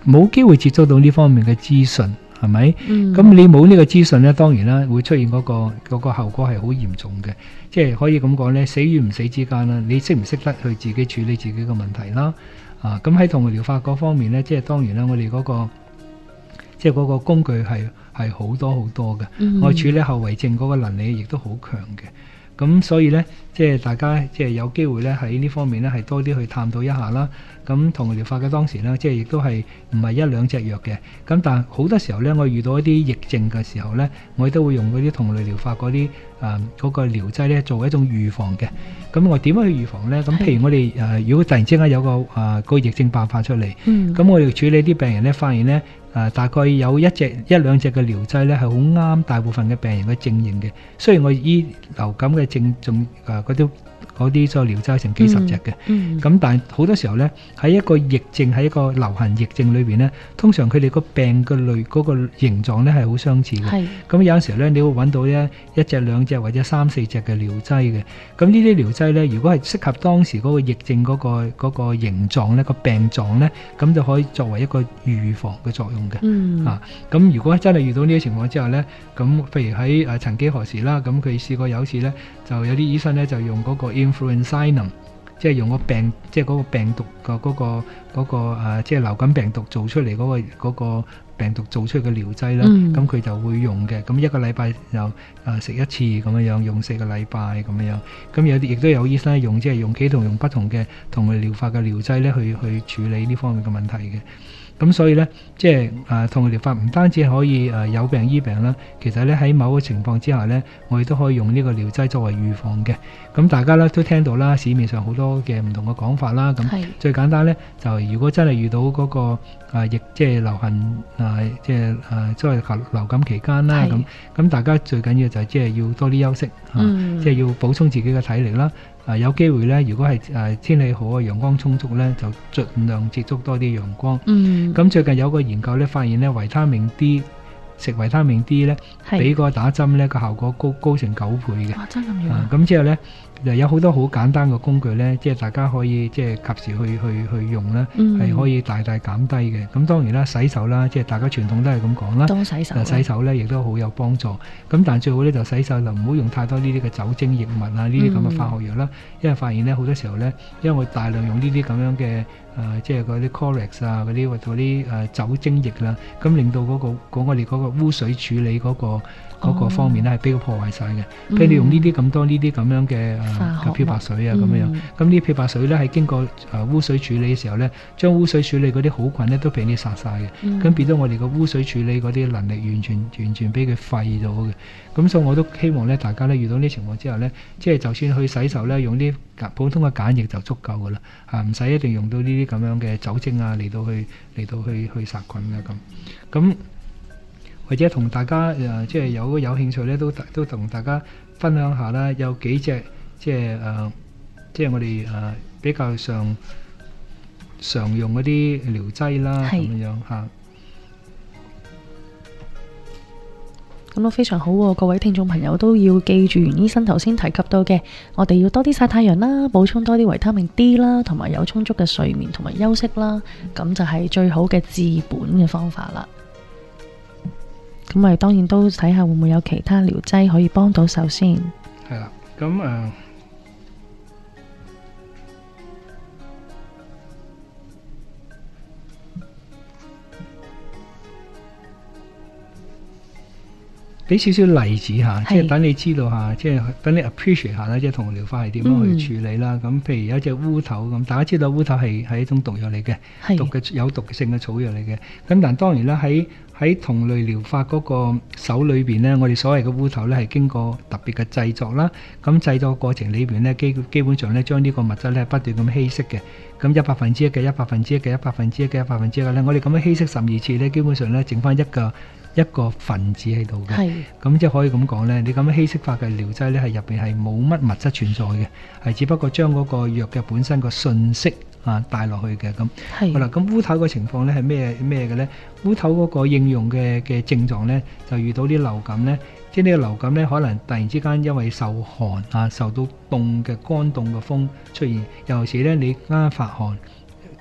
冇機會接觸到呢方面嘅資訊，係咪？ 嗯， 咁你冇呢個資訊呢，當然啦，會出現嗰個後果係好嚴重嘅，即係可以咁講呢，死與唔死之間啦，你識唔識得去自己處理自己嘅問題啦？咁喺同類療法嗰方面呢，即係當然啦，我哋嗰個工具係好多好多嘅，我處理後遺症嗰個能力亦都好強嘅。咁所以呢，即係大家即係有機會呢喺呢方面呢係多啲去探討一下啦。咁同類療法嘅當時呢，即係亦都係唔係一兩隻藥嘅。咁但係好多時候呢，我遇到一啲疫症嘅時候呢，我都會用嗰啲同類療法嗰啲嗰個療劑呢做一種預防嘅。咁我點樣去預防呢？咁譬如我哋如果突然之間有個疫症爆發出嚟，咁我哋處理啲病人呢，發現呢。大概有一兩隻嘅療劑咧，係好啱大部分嘅病人嘅症型嘅。雖然我醫流感嘅症仲嗰啲所謂療劑成幾十隻嘅，咁但係好多時候咧，喺一個疫症喺一個流行疫症裏邊咧，通常佢哋個病嘅類嗰個形狀咧係好相似嘅。咁有陣時咧，你會揾到一隻兩隻或者三四隻嘅療劑嘅。咁呢啲療劑咧，如果係適合當時嗰個疫症嗰個形狀咧，個病狀咧，咁就可以作為一個預防嘅作用嘅。咁如果真係遇到呢啲情況之後咧，咁譬如喺曾幾何時啦，咁佢試過有一次咧，就有啲醫生咧就用嗰個influenzainum， 即係用個病，即係嗰個病毒嘅嗰個即係流感病毒做出嚟嗰個病毒做出嚟嘅療劑啦。咁佢就會用嘅。咁一個禮拜就食一次咁樣，用4個禮拜咁樣。咁有啲亦都有醫生用，即係用不同嘅同類療法嘅療劑咧，去處理呢方面嘅問題嘅。咁所以呢，即係同類療法唔單止可以有病醫病啦，其實呢，喺某個情況之下呢，我哋都可以用呢個療劑作為預防嘅。咁大家呢都聽到啦，市面上好多嘅唔同嘅講法啦。咁最簡單呢，就如果真係遇到嗰個即係流行即係所謂流感期間啦，咁大家最緊要就係即係要多啲休息，即係要補充自己嘅體力啦。有機會呢，如果係天氣好啊，陽光充足呢，就盡量接觸多啲陽光。咁最近有個研究呢，發現呢，維他命 D 食維他命 D 呢，比個打針呢個效果高成9倍嘅。 真咁樣。 咁之後呢，有好多好簡單嘅工具呢，即係大家可以即係及時去用呢，係可以大大減低嘅。咁當然啦，洗手啦，即係大家傳統都係咁講啦。 多洗手。 洗手呢亦都好有幫助。咁但係最好呢，就洗手就唔好用太多呢啲嘅酒精液物啊，呢啲咁嘅化學藥啦。因為發現呢，好多時候呢，因為我大量用呢啲咁樣嘅即係嗰啲 Corex 啊，嗰啲酒精液啦，咁令到我哋嗰個污水處理嗰個方面咧係俾佢破壞晒嘅。譬如你用呢啲咁多呢啲咁樣嘅漂白水啊咁樣，咁呢啲漂白水咧係經過污水處理嘅時候咧，將污水處理嗰啲好菌咧都俾你殺晒嘅，咁變咗我哋個污水處理嗰啲能力完全俾佢廢咗嘅。咁所以我都希望咧，大家咧遇到呢情況之後咧，即係就算去洗手咧，用啲普通嘅鹼液就足夠噶啦，唔使一定用到呢啲咁樣嘅酒精啊嚟到去殺菌啊咁。或者同大家即係有興趣咧，都同大家分享下啦。有幾隻即係我哋比較常用嗰啲療劑啦，咁樣嚇。 咁都非常好喎，各位聽眾朋友都要記住袁醫生頭先提及到嘅，我哋要多啲曬太陽啦，補充多啲維他命 D 啦，同埋有充足嘅睡眠同埋休息啦，咁就係最好嘅治本嘅方法啦。咁我哋當然都睇下會唔會有其他療劑可以幫到手先。 係啦，咁俾少少例子下，即係等你知道下，即係等你 appreciate 下啦，即係同療法係點樣去處理啦。咁譬如有一隻烏頭咁，大家知道烏頭係一種毒藥嚟嘅，有毒性嘅草藥嚟嘅。咁但當然啦，喺同類療法嗰個手裏邊呢，我哋所謂嘅烏頭呢係經過特別嘅製作啦。咁製作過程裏邊呢，基本上呢將呢個物質呢不斷咁稀釋嘅。咁100分之一嘅100分之一嘅100分之一嘅100分之一嘅呢，我哋咁樣稀釋12次呢，基本上呢剩翻一個分子喺度嘅。咁即係可以咁講呢，你咁樣稀釋法嘅療劑呢，係入邊係冇乜物質存在嘅，係只不過將嗰個藥嘅本身個信息帶落去嘅。咁好啦，咁烏頭個情況呢係咩嘅呢？烏頭嗰個應用嘅症狀呢，就遇到啲流感呢，即係呢個流感呢，可能突然之間因為受寒受到凍嘅乾凍嘅風出現，尤其是呢你啱發寒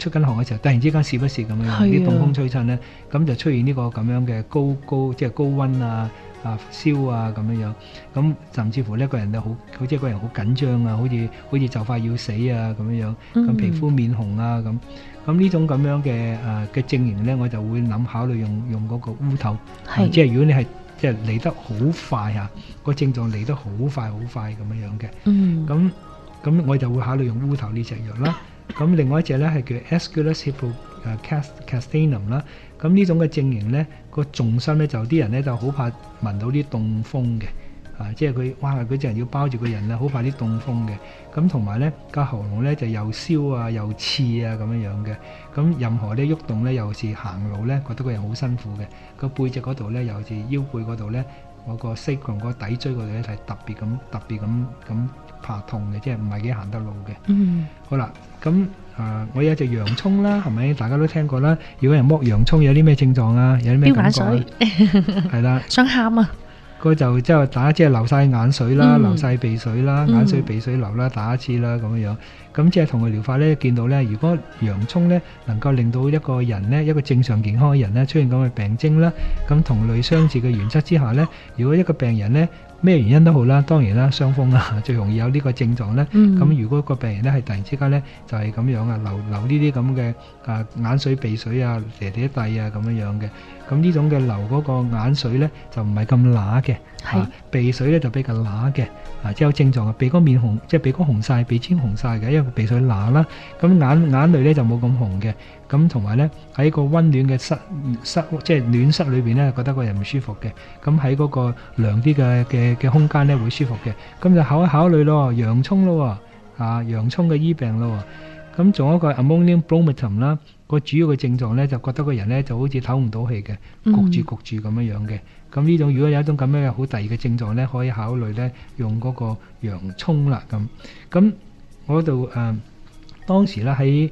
出緊汗嘅時候，突然之間攝一攝咁樣，啲凍風吹親咧，咁就出現呢個咁樣嘅即係高溫啊燒啊咁樣，咁甚至乎呢個人咧好似個人好緊張啊，好似就快要死啊咁樣，咁皮膚面紅啊咁呢種咁樣嘅症型咧，我就會考慮用嗰個烏頭，即係如果你係即係嚟得好快啊，個症狀嚟得好快咁樣嘅，咁我就會考慮用烏頭呢隻藥啦。咁另外一隻咧係叫 Aesculus hypocastanum 啦。咁呢種嘅症型咧，個重心咧就啲人咧就好怕聞到啲凍風嘅，即係佢隻人要包住個人啦，好怕啲凍風嘅。咁同埋咧個喉嚨咧就又燒啊又刺啊咁樣嘅。咁任何咧喐動咧，尤其是行路咧，覺得個人好辛苦嘅。個背脊嗰度咧，尤其是腰背嗰度咧，我個 sacrum 個底椎嗰度咧係特別咁怕痛嘅，即係唔係幾行得路嘅。好啦，咁我有一隻洋葱啦，係咪？大家都聽過啦。如果人剝洋葱有啲咩症狀啊？有啲咩感覺啊？係啦， 想喊啊！ 佢就即係打即係流晒眼水啦，流晒鼻水啦，眼水鼻水流啦，打一次啦咁樣。咁即係同佢療法咧，見到咧，如果洋葱咧能夠令到一個人咧，一個正常健康嘅人咧出現咁嘅病徵啦，咁同類相似嘅原則之下咧，如果一個病人咧咩原因都好啦，當然啦，傷風啦最容易有呢個症狀咧。咁如果個病人咧係突然之間咧就係咁樣啊，流呢啲咁嘅眼水鼻水啊、嗲嗲地啊咁樣嘅。咁呢種嘅流嗰個眼水咧就唔係咁乸嘅，鼻水咧就比較乸嘅，即係有症狀嘅鼻哥面紅，即係鼻哥紅晒、鼻尖紅晒嘅，因為鼻水乸啦。咁眼淚咧就冇咁紅嘅。咁同埋咧喺個溫暖嘅室即係暖室裏邊咧，覺得個人唔舒服嘅。咁喺嗰個涼啲嘅空間咧會舒服嘅。咁就考慮咯，洋葱咯，洋葱嘅醫病咯。咁仲有一個 Ammonium bromotum 啦，個主要嘅症狀咧就覺得個人咧就好似唞唔到氣嘅，焗住咁樣嘅。咁呢種如果有一種咁樣嘅好第二嘅症狀咧，可以考慮咧用嗰個洋葱啦。咁我度當時咧喺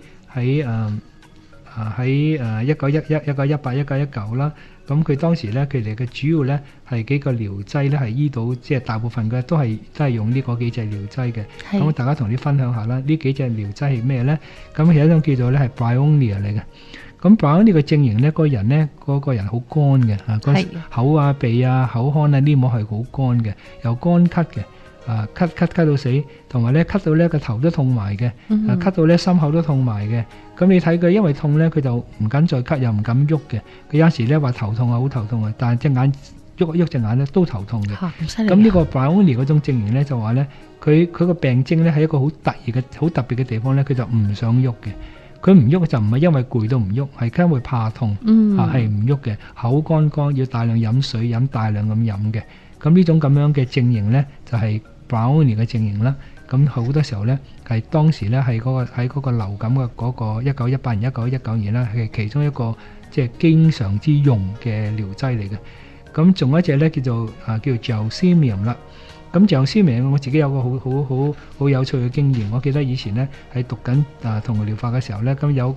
1918、1919啦，咁佢當時咧佢哋嘅主要咧係幾個療劑咧係醫到，即係大部分嘅都係用呢嗰幾隻療劑嘅。咁大家同你分享下啦，呢幾隻療劑係咩咧？咁有一種叫做咧係 Bryonia 嚟嘅。咁 Bryonia 嘅症型咧，個人咧嗰個人好乾嘅，口啊、鼻啊、口腔啊呢膜係好乾嘅，又乾咳嘅。咳到死，同埋咧咳到咧個頭都痛埋嘅，咳到咧心口都痛埋嘅。咁你睇佢，因為痛咧，佢就唔敢再咳，又唔敢喐嘅。佢有時咧話頭痛啊，好頭痛啊，但係隻眼喐隻眼咧都頭痛嘅。咁呢個 Bryonia 嗰種症型咧就話咧，佢個病徵咧係一個好特別嘅地方咧，佢就唔想喐嘅。佢唔喐就唔係因為攰到唔喐，係因為怕痛，係唔喐嘅，口乾，要大量飲水，大量咁飲嘅。咁呢種咁樣嘅症型咧就係Bryonia嘅症型啦。咁好多時候咧係當時咧係喺嗰個流感嘅嗰個1918年、1919年啦，係其中一個即係經常之用嘅療劑嚟嘅。咁仲有一隻咧叫做Gelsemium啦。咁Gelsemium我自己有個好有趣嘅經驗。我記得以前咧喺讀緊同佢療法嘅時候咧，咁有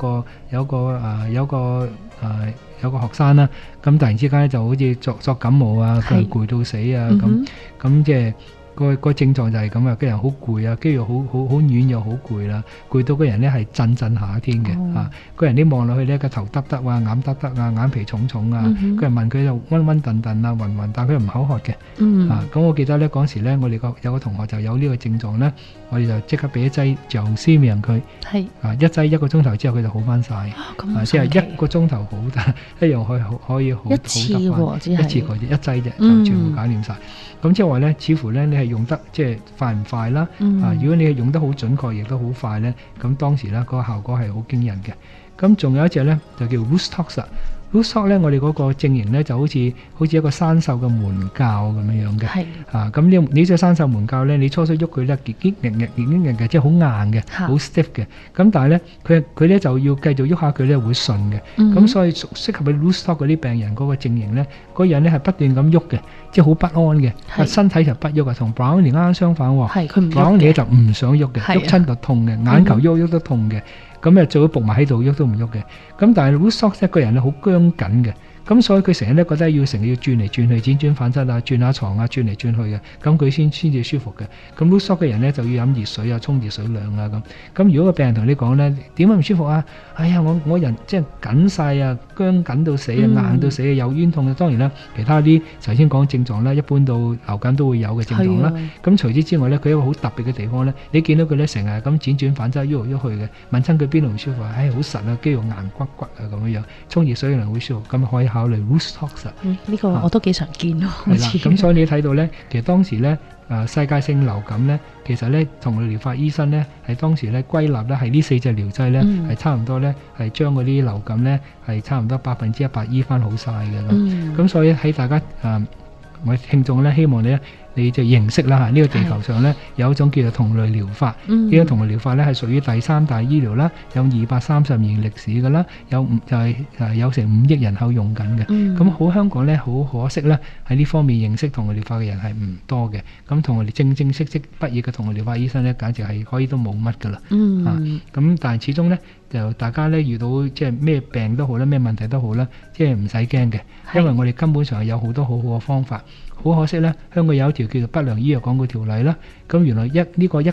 個學生啦，咁突然之間咧就好似作感冒啊，佢攰到死啊，咁即係。個症狀就係咁啊，個人好攰啊，肌肉好軟又好攰啦，攰到個人咧係震下天嘅。個人你望落去咧個頭耷耷啊，眼耷耷啊，眼皮重啊，個人問佢就暈暈燉燉啊，暈，但佢又唔口渴嘅。咁我記得咧嗰時咧，我哋有個同學就有呢個症狀咧，我哋就即刻俾一劑Gelsemium佢。一劑1個鐘頭之後佢就好翻晒。即係1個鐘頭好，一樣可以好得翻。一次過一劑啫，就全部搞掂晒。咁即係話咧，似乎咧你係用得即係快唔快啦？如果你係用得好準確，亦都好快咧，咁當時咧嗰個效果係好驚人嘅。咁仲有一隻咧就叫 Lustox。Lustox 咧，我哋嗰個症型咧就好似一個生鏽嘅門鉸咁樣嘅。咁呢隻生鏽門鉸咧，你初初喐佢咧，結嘅，即係好硬嘅，好 stiff 嘅。咁但係咧，佢咧就要繼續喐下佢咧會順嘅。咁所以適合俾 Lustox 嗰啲病人嗰個症型咧，嗰人咧係不斷咁喐嘅，即係好不安嘅，身體就不喐啊。同 Bryonia 啱啱相反喎，Bryonia就唔想喐嘅，喐親就痛嘅，眼球喐都痛嘅。咁就做咗伏埋喺度，喐都唔喐嘅。咁但係 Lustox 一個人咧好僵緊嘅， 咁所以佢成日咧覺得要成日要轉嚟轉去，輾轉反側啊，轉下床啊，轉嚟轉去嘅，咁佢先至舒服嘅。咁 loose shock 嘅人咧就要飲熱水啊，沖熱水涼啊咁。咁如果個病人同你講咧，點解唔舒服啊？哎呀，我人即係緊晒啊，僵緊到死啊，硬到死啊，有冤痛啊。當然啦，其他啲頭先講症狀咧，一般到流感都會有嘅症狀啦。咁除此之外咧，佢有一個好特別嘅地方咧，你見到佢咧成日咁輾轉反側喐嚟喐去嘅，問親佢邊度唔舒服啊？唉，好實啊，肌肉硬骨骨啊咁樣樣，沖熱水涼會舒服，咁可以考慮 loose shock。 呢個我都幾常見咯。 係啦，咁所以你睇到咧，其實當時咧，世界性流感咧，其實咧同類療法醫生咧係當時咧歸納咧係呢4隻療劑咧係差唔多咧係將嗰啲流感咧係差唔多100%醫翻好晒嘅咁所以喺大家我聽眾咧希望你就認識啦嚇，呢個地球上咧有一種叫做同類療法，呢種同類療法咧係屬於第3大醫療啦，有230年歷史㗎啦，有成5億人口用緊嘅。咁好香港咧好可惜咧喺呢方面認識同類療法嘅人係唔多嘅。咁同我哋正式畢業嘅同類療法醫生咧，簡直係可以都冇乜㗎啦。咁但係始終咧就大家咧遇到即係咩病都好啦，咩問題都好啦，即係唔使驚嘅，因為我哋根本上係有好多好好嘅方法。好可惜咧，香港有一條叫做不良醫藥廣告條例啦。咁原來呢個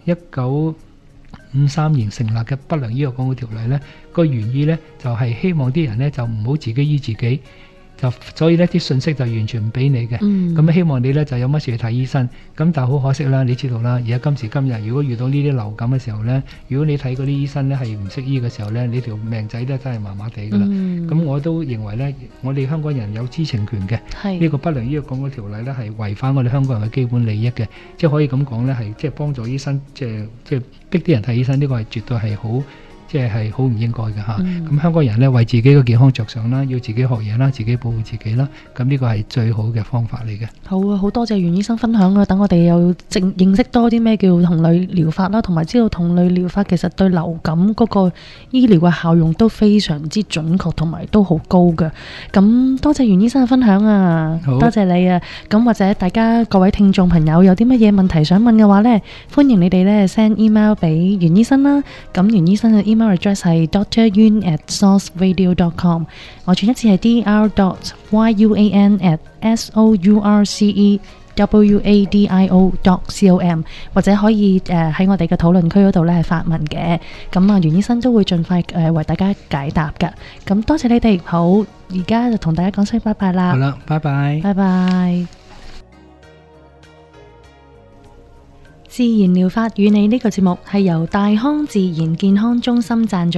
1953年成立嘅不良醫藥廣告條例咧，個原意咧就係希望啲人咧就唔好自己醫自己。所以呢啲信息就完全唔俾你嘅，咁希望你呢就有乜事去睇醫生。咁但係好可惜啦，你知道啦，而家今時今日，如果遇到呢啲流感嘅時候呢，如果你睇嗰啲醫生呢係唔識醫嘅時候呢，你條命仔呢真係麻麻地噶啦。咁我都認為呢，我哋香港人有知情權嘅，呢個不良醫藥廣告條例呢係違反我哋香港人嘅基本利益嘅，即係可以咁講呢，係即係幫助醫生，即係逼啲人睇醫生，呢個係絕對係好。即係好唔應該嘅嚇，咁香港人咧為自己嘅健康着想啦，要自己學嘢啦，自己保護自己啦，咁呢個係最好嘅方法嚟嘅。 好啊，好多謝袁醫生分享啊，等我哋又認識多啲咩叫同類療法啦，同埋知道同類療法其實對流感嗰個醫療嘅效用都非常之準確，同埋都好高嘅。咁多謝袁醫生嘅分享啊，多謝你啊。咁或者大家各位聽眾朋友有啲乜嘢問題想問嘅話呢，歡迎你哋呢 send email 俾袁醫生啦。咁袁醫生嘅email address 係 dryun@sourceradio.com， 我轉一次係 dr.yuan@sourceradio.com， 或者可以喺我哋嘅討論區嗰度咧係發問嘅，咁袁醫生都會盡快為大家解答㗎。咁多謝你哋，好，而家就同大家講聲拜拜啦。 好啦，拜拜。 拜拜。自然療法與你呢個節目係由大康自然健康中心贊助。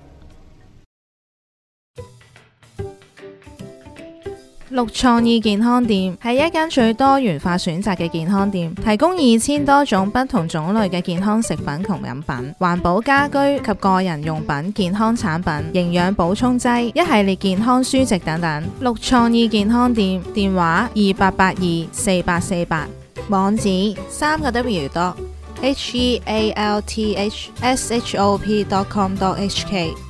綠創意健康店係一間最多元化選擇嘅健康店，提供2000多種不同種類嘅健康食品同飲品、環保家居及個人用品、健康產品、營養補充劑、一系列健康書籍等等。綠創意健康店電話28824848，網址3W.healthshop.com.hk。